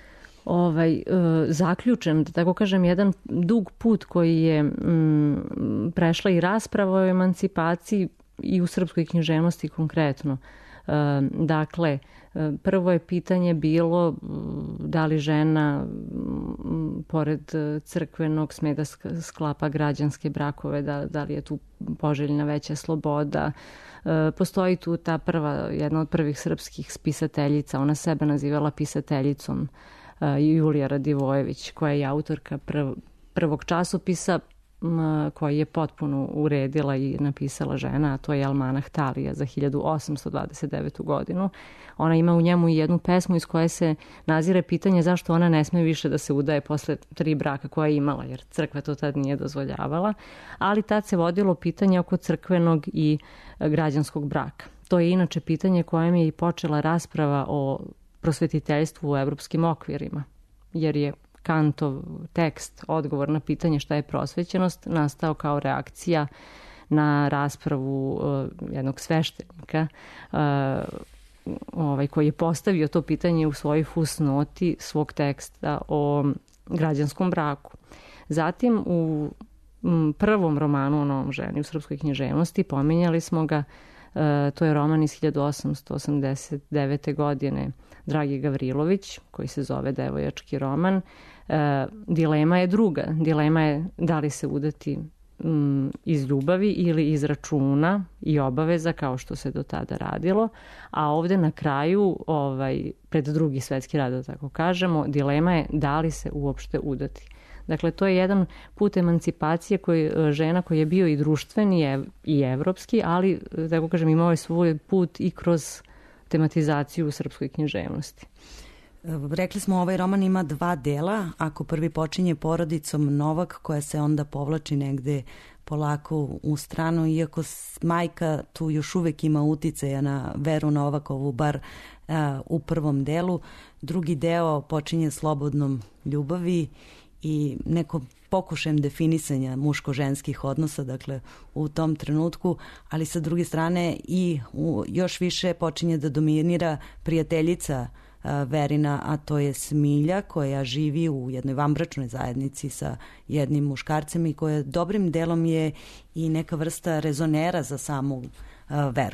Zaključen, da tako kažem, jedan dug put koji je prešla i rasprava o emancipaciji i u srpskoj književnosti konkretno. Dakle, prvo je pitanje bilo da li žena pored crkvenog sme da sklapa građanske brakove, da li je tu poželjna veća sloboda. Postoji tu ta jedna od prvih srpskih spisateljica, ona sebe nazivala pisateljicom, Julija Radivojević, koja je autorka prvog časopisa koji je potpuno uredila i napisala žena, a to je Almanah Talija za 1829. godinu. Ona ima u njemu i jednu pesmu iz koje se nazire pitanje zašto ona ne sme više da se udaje posle 3 braka koja je imala, jer crkva to tad nije dozvoljavala, ali tad se vodilo pitanje oko crkvenog i građanskog braka. To je inače pitanje kojem je i počela rasprava o prosvetiteljstvu u evropskim okvirima, jer je Kantov tekst, odgovor na pitanje šta je prosvećenost, nastao kao reakcija na raspravu jednog sveštenika koji je postavio to pitanje u svojoj fusnoti svog teksta o građanskom braku. Zatim u prvom romanu o novom ženi u srpskoj književnosti, pominjali smo ga, to je roman iz 1889. godine Dragi Gavrilović, koji se zove Devojački roman. Dilema je druga. Dilema je da li se udati iz ljubavi ili iz računa i obaveza, kao što se do tada radilo. A ovde na kraju, pred drugi svetski rat, da tako kažemo, dilema je da li se uopšte udati. Dakle, to je jedan put emancipacije žena koji je bio i društveni i evropski, ali, tako kažem, imao je svoj put i kroz tematizaciju u srpskoj književnosti. Rekli smo, ovaj roman ima 2 dela. Ako prvi počinje porodicom Novak, koja se onda povlači negde polako u stranu, iako majka tu još uvek ima uticaja na Veru Novakovu, bar u prvom delu. Drugi deo počinje slobodnom ljubavi i nekom pokušajem definisanja muško-ženskih odnosa, dakle u tom trenutku, ali sa druge strane i još više počinje da dominira prijateljica Verina, a to je Smilja koja živi u jednoj vanbračnoj zajednici sa jednim muškarcem i koja dobrim delom je i neka vrsta rezonera za samu Veru.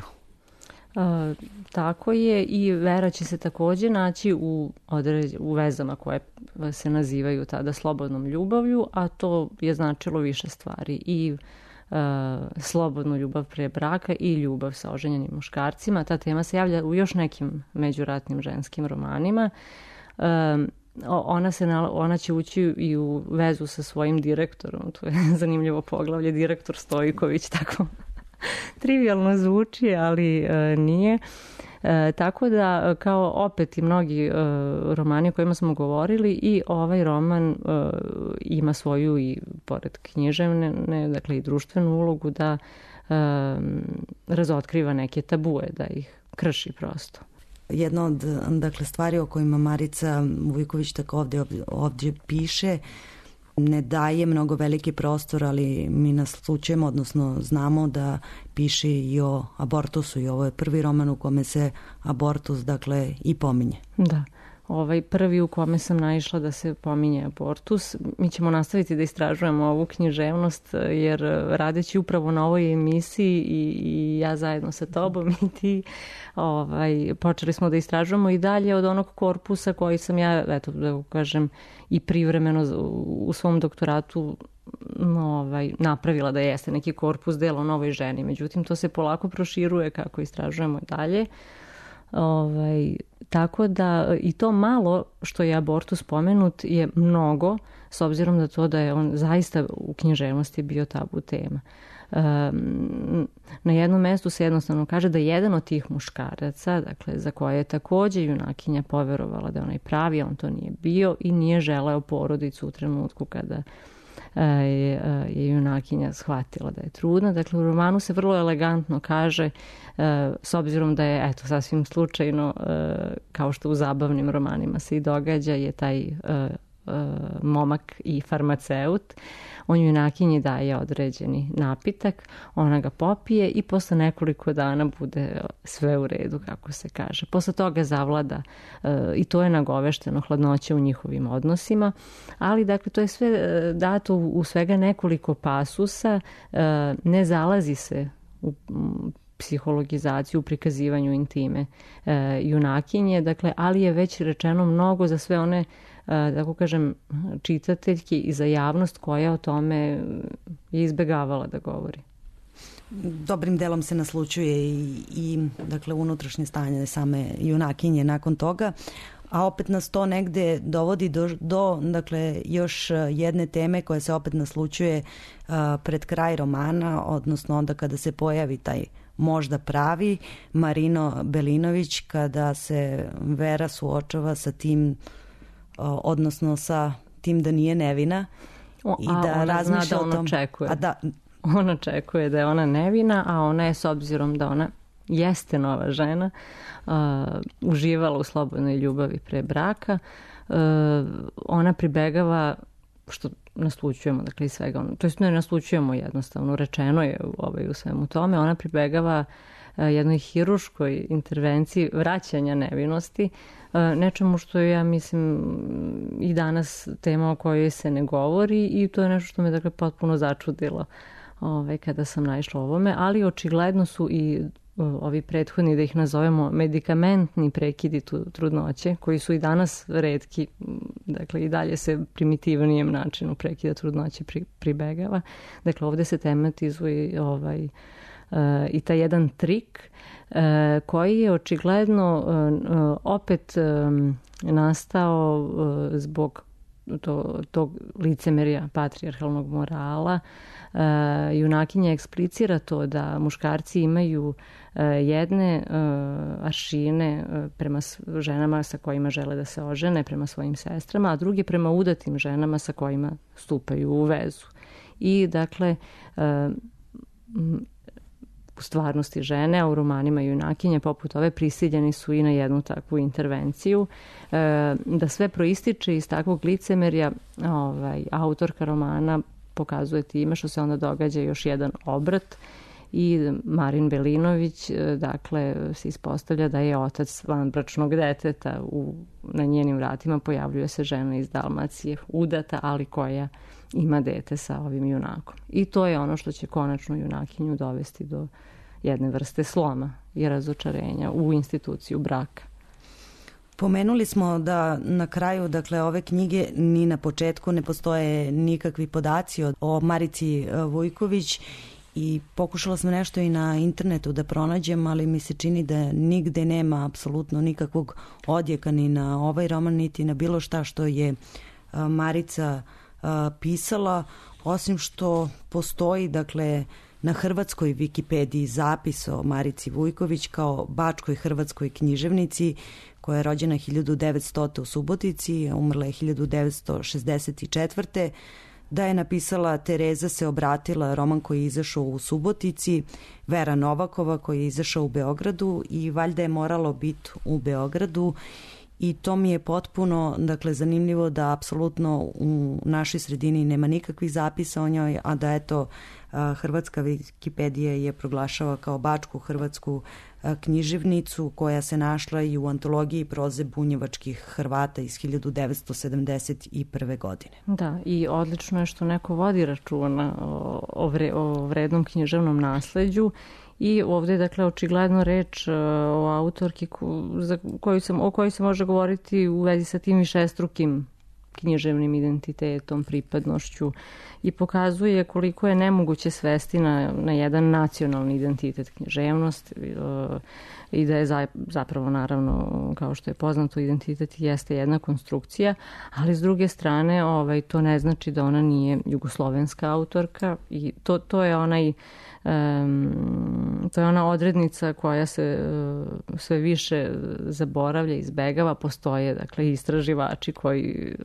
Tako je, i Vera će se takođe naći u vezama koje se nazivaju tada slobodnom ljubavlju, a to je značilo više stvari, i slobodnu ljubav pre braka i ljubav sa oženjenim muškarcima. Ta tema se javlja u još nekim međuratnim ženskim romanima. Ona će ući i u vezu sa svojim direktorom, to je zanimljivo poglavlje, direktor Stojković, tako trivijalno zvuči, ali nije. Tako da, kao opet i mnogi romani o kojima smo govorili, i ovaj roman ima svoju, i pored književne, dakle i društvenu ulogu, da razotkriva neke tabue, da ih krši prosto. Jedna od stvari o kojima Marica Vujković tako ovdje piše ne daje mnogo veliki prostor, ali mi naslučujemo, odnosno znamo da piše i o abortusu, i ovo je prvi roman u kome se abortus i pominje. Da. Ovaj prvi u kome sam naišla da se pominje abortus. Mi ćemo nastaviti da istražujemo ovu književnost, jer radeći upravo na ovoj emisiji i ja zajedno sa tobom i ti, počeli smo da istražujemo i dalje od onog korpusa koji sam ja, eto da kažem, i privremeno u svom doktoratu napravila da jeste neki korpus dela o novoj ženi. Međutim, to se polako proširuje kako istražujemo dalje. Tako da i to malo što je abortus spomenut je mnogo, s obzirom na to da je on zaista u književnosti bio tabu tema. Na jednom mestu se jednostavno kaže da jedan od tih muškaraca, dakle za koje je takođe junakinja poverovala da je onaj pravi, on to nije bio i nije želeo porodicu u trenutku kada je junakinja shvatila da je trudna. Dakle, u romanu se vrlo elegantno kaže, s obzirom da je, eto, sasvim slučajno, kao što u zabavnim romanima se i događa, je taj momak i farmaceut. On junakinji daje određeni napitak, ona ga popije i posle nekoliko dana bude sve u redu, kako se kaže. Posle toga zavlada, i to je nagovešteno, hladnoće u njihovim odnosima, ali dakle to je sve dato u svega nekoliko pasusa, ne zalazi se u psihologizaciju, u prikazivanju intime junakinje, dakle, ali je već rečeno mnogo za sve one, tako kažem, čitateljki i za javnost koja o tome je izbegavala da govori. Dobrim delom se naslučuje i dakle, unutrašnje stanje same junakinje nakon toga, a opet nas to negde dovodi do dakle, još jedne teme koja se opet naslučuje pred kraj romana, odnosno onda kada se pojavi taj možda pravi Marino Belinović, kada se Vera suočava sa tim, odnosno sa tim da nije nevina i da razmišlja o tom. On očekuje da je ona nevina, a ona je, s obzirom da ona jeste nova žena, uživala u slobodnoj ljubavi pre braka, ona pribegava, što naslučujemo, dakle, iz svega ono, to jest ne naslučujemo jednostavno, rečeno je u svemu tome, ona pribegava jednoj hiruškoj intervenciji vraćanja nevinosti, nečemu što je, ja mislim, i danas tema o kojoj se ne govori, i to je nešto što me, dakle, potpuno začudilo kada sam naišla ovome, ali očigledno su i ovi prethodni, da ih nazovemo, medikamentni prekidi trudnoće, koji su i danas retki, dakle i dalje se primitivnijem načinu prekida trudnoće pribegava. Dakle, ovde se tematizuje i taj jedan trik koji je očigledno opet nastao zbog tog licemerja patrijarhalnog morala. Junakinja eksplicira to da muškarci imaju jedne aršine prema ženama sa kojima žele da se ožene, prema svojim sestrama, a drugi prema udatim ženama sa kojima stupaju u vezu. I dakle, u stvarnosti žene, a u romanima junakinje poput ove prisiljeni su i na jednu takvu intervenciju. Da sve proističe iz takvog licemerja, autorka romana pokazuje time što se onda događa još jedan obrat i Marin Belinović, dakle, se ispostavlja da je otac vanbračnog deteta. Na njenim vratima pojavljuje se žena iz Dalmacije, udata, ali koja ima dete sa ovim junakom. I to je ono što će konačno junakinju dovesti do jedne vrste sloma i razočarenja u instituciju braka. Pomenuli smo da na kraju, dakle, ove knjige ni na početku ne postoje nikakvi podaci o Marici Vujković i pokušala sam nešto i na internetu da pronađem, ali mi se čini da nigde nema apsolutno nikakvog odjeka ni na ovaj roman, niti na bilo šta što je Marica pisala, osim što postoji, dakle, na hrvatskoj Wikipediji zapis o Marici Vujković kao bačkoj hrvatskoj književnici koja je rođena 1900. u Subotici, umrla je 1964. Da je napisala Tereza se obratila, roman koji je izašao u Subotici, Vera Novakova koji je izašao u Beogradu i valjda je moralo biti u Beogradu. I to mi je potpuno, dakle, zanimljivo da apsolutno u našoj sredini nema nikakvih zapisa o njoj, a da eto hrvatska Wikipedija je proglašava kao bačku hrvatsku književnicu koja se našla i u antologiji proze bunjevačkih Hrvata iz 1971. godine. Da, i odlično je što neko vodi računa o vrednom književnom nasleđu. I ovdje je, dakle, očigledno reč o autorki o kojoj se može govoriti u vezi sa tim višestrukim književnim identitetom, pripadnošću i pokazuje koliko je nemoguće svesti na jedan nacionalni identitet književnost i da je zapravo, naravno, kao što je poznato, identitet jeste jedna konstrukcija, ali s druge strane to ne znači da ona nije jugoslovenska autorka i to je ona odrednica koja se sve više zaboravlja, izbegava. Postoje, dakle, istraživači koji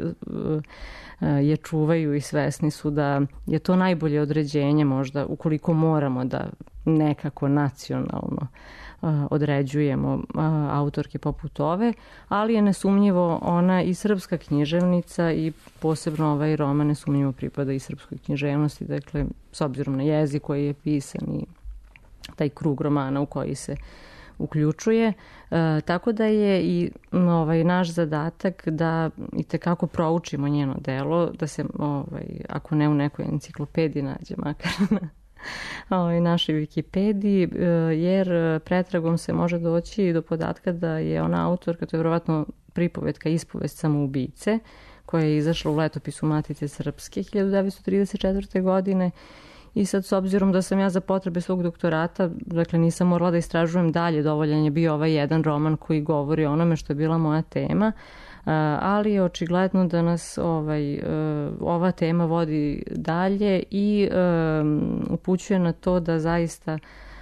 je čuvaju i svesni su da je to najbolje određenje možda ukoliko moramo da nekako nacionalno određujemo autorke poput ove, ali je nesumnjivo ona i srpska književnica i posebno ovaj roman nesumnjivo pripada i srpskoj književnosti, dakle, s obzirom na jezik koji je pisan i taj krug romana u koji se uključuje. Tako da je i naš zadatak da itekako proučimo njeno delo, da se, ako ne u nekoj enciklopediji nađe, makar na našoj Wikipediji, jer pretragom se može doći do podatka da je ona autorka, to je vjerovatno pripovetka Ispovest samoubice, koja je izašla u letopisu Matice Srpske 1934. godine. I sad, s obzirom da sam ja za potrebe svog doktorata, dakle, nisam morala da istražujem dalje, dovoljan je bio ovaj jedan roman koji govori o onome što je bila moja tema, ali je očigledno da nas ova tema vodi dalje i upućuje na to da zaista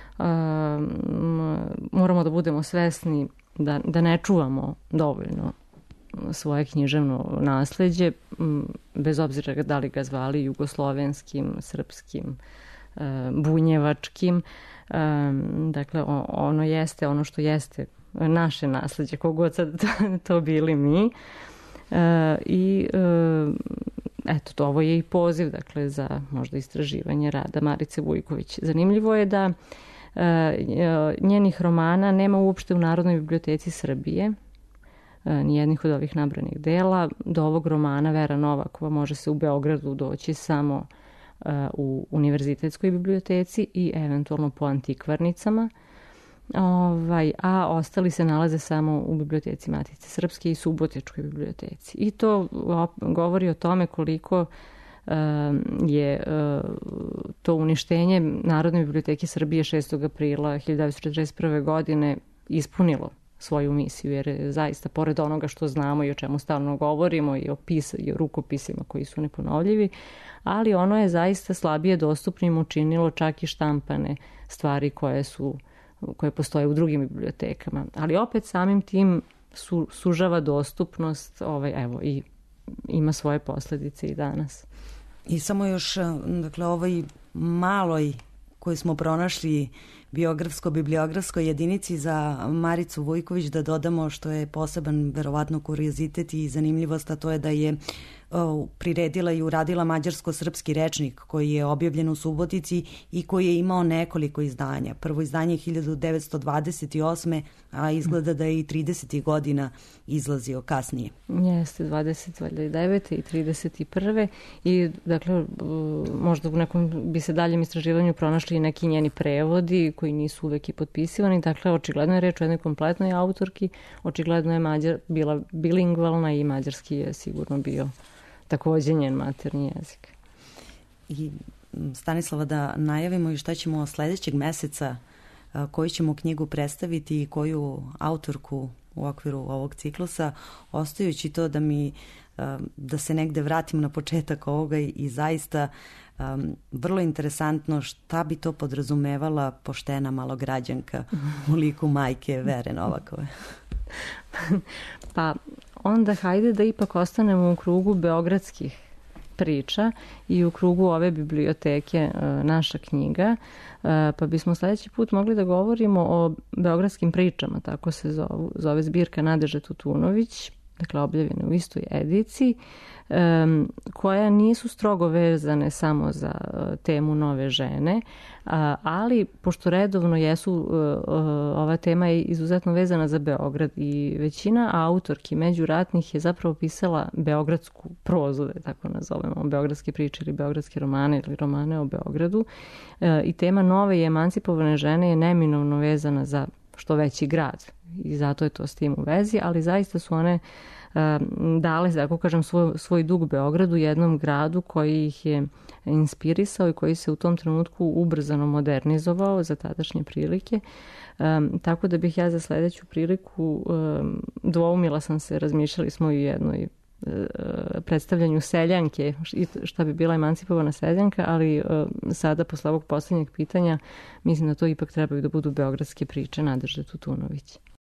moramo da budemo svesni da ne čuvamo dovoljno svoje književno nasleđe, bez obzira da li ga zvali jugoslovenskim, srpskim, bunjevačkim. Dakle, ono jeste ono što jeste naše nasleđe, kogod sad to bili mi. I eto, ovo je i poziv, dakle, za možda istraživanje rada Marice Vujković. Zanimljivo je da njenih romana nema uopšte u Narodnoj biblioteci Srbije, nijednih od ovih nabranih dela. Do ovog romana Vera Novakova može se u Beogradu doći samo u Univerzitetskoj biblioteci i eventualno po antikvarnicama, a ostali se nalaze samo u biblioteci Matice Srpske i Subotičkoj biblioteci. I to govori o tome koliko je to uništenje Narodne biblioteke Srbije 6. aprila 1941. godine ispunilo svoju misiju, jer je zaista, pored onoga što znamo i o čemu stalno govorimo i o rukopisima koji su neponovljivi, ali ono je zaista slabije dostupnim učinilo čak i štampane stvari koje postoje u drugim bibliotekama. Ali opet samim tim sužava dostupnost, i ima svoje posljedice i danas. I samo još, dakle, ovoj maloj koju smo pronašli biografsko-bibliografskoj jedinici za Maricu Vujković da dodamo što je poseban, verovatno, kuriozitet i zanimljivost, a to je da je priredila i uradila mađarsko-srpski rečnik koji je objavljen u Subotici i koji je imao nekoliko izdanja. Prvo izdanje je 1928. a izgleda da je i 30. godina izlazio kasnije. Jeste, 29. i 31. I dakle, možda u nekom bi se daljem istraživanju pronašli i neki njeni prevodi koji nisu uvek i potpisivani. Dakle, očigledno je reč o jednoj kompletnoj autorki, očigledno je bila bilingvalna i mađarski je sigurno bio takođe njen maternji jezik. I Stanislava, da najavimo i šta ćemo sledećeg meseca, koju ćemo knjigu predstaviti i koju autorku u okviru ovog ciklusa, ostajući to da se negde vratimo na početak ovoga i zaista vrlo interesantno šta bi to podrazumevala poštena malograđanka u liku majke Vere Novakove. Pa onda hajde da ipak ostanemo u krugu beogradskih priča i u krugu ove biblioteke Naša knjiga, pa bismo sledeći put mogli da govorimo o beogradskim pričama, tako se zove zbirka Nadeže Tutunović, dakle objavljene u istoj ediciji, koja nisu strogo vezane samo za temu nove žene, ali pošto redovno jesu, ova tema je izuzetno vezana za Beograd i većina autorki međuratnih je zapravo pisala beogradsku prozu, da tako nazovemo, beogradske priče ili beogradske romane ili romane o Beogradu, i tema nove i emancipovane žene je neminovno vezana za što veći grad i zato je to s tim u vezi, ali zaista su one dale, tako kažem, svoj dug Beogradu, jednom gradu koji ih je inspirisao i koji se u tom trenutku ubrzano modernizovao za tadašnje prilike. Tako da bih ja za sledeću priliku, dvoumila sam se, razmišljali smo i u jednoj predstavljanju seljanke, šta bi bila emancipovana seljanka, ali sada posle ovog poslednjeg pitanja mislim da to ipak trebaju da budu beogradske priče Nadežde Tutunović.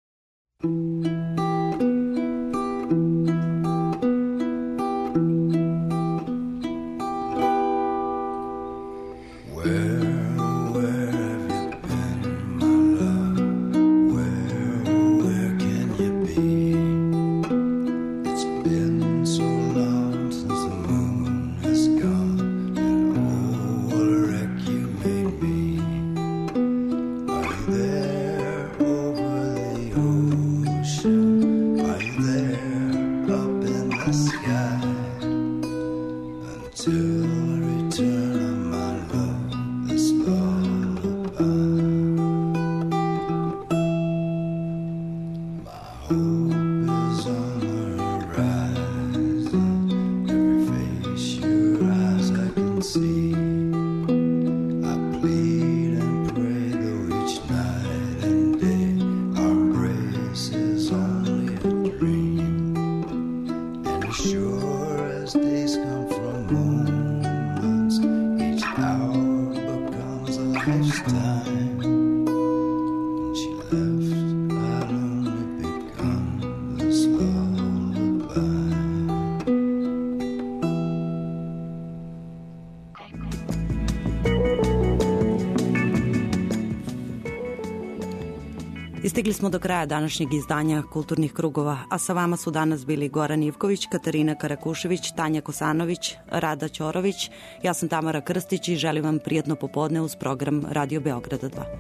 Stigli smo do kraja današnjeg izdanja Kulturnih krugova, a sa vama su danas bili Goran Ivković, Katarina Karakušević, Tanja Kosanović, Rada Ćorović, ja sam Tamara Krstić i želim vam prijatno popodne uz program Radio Beograda 2.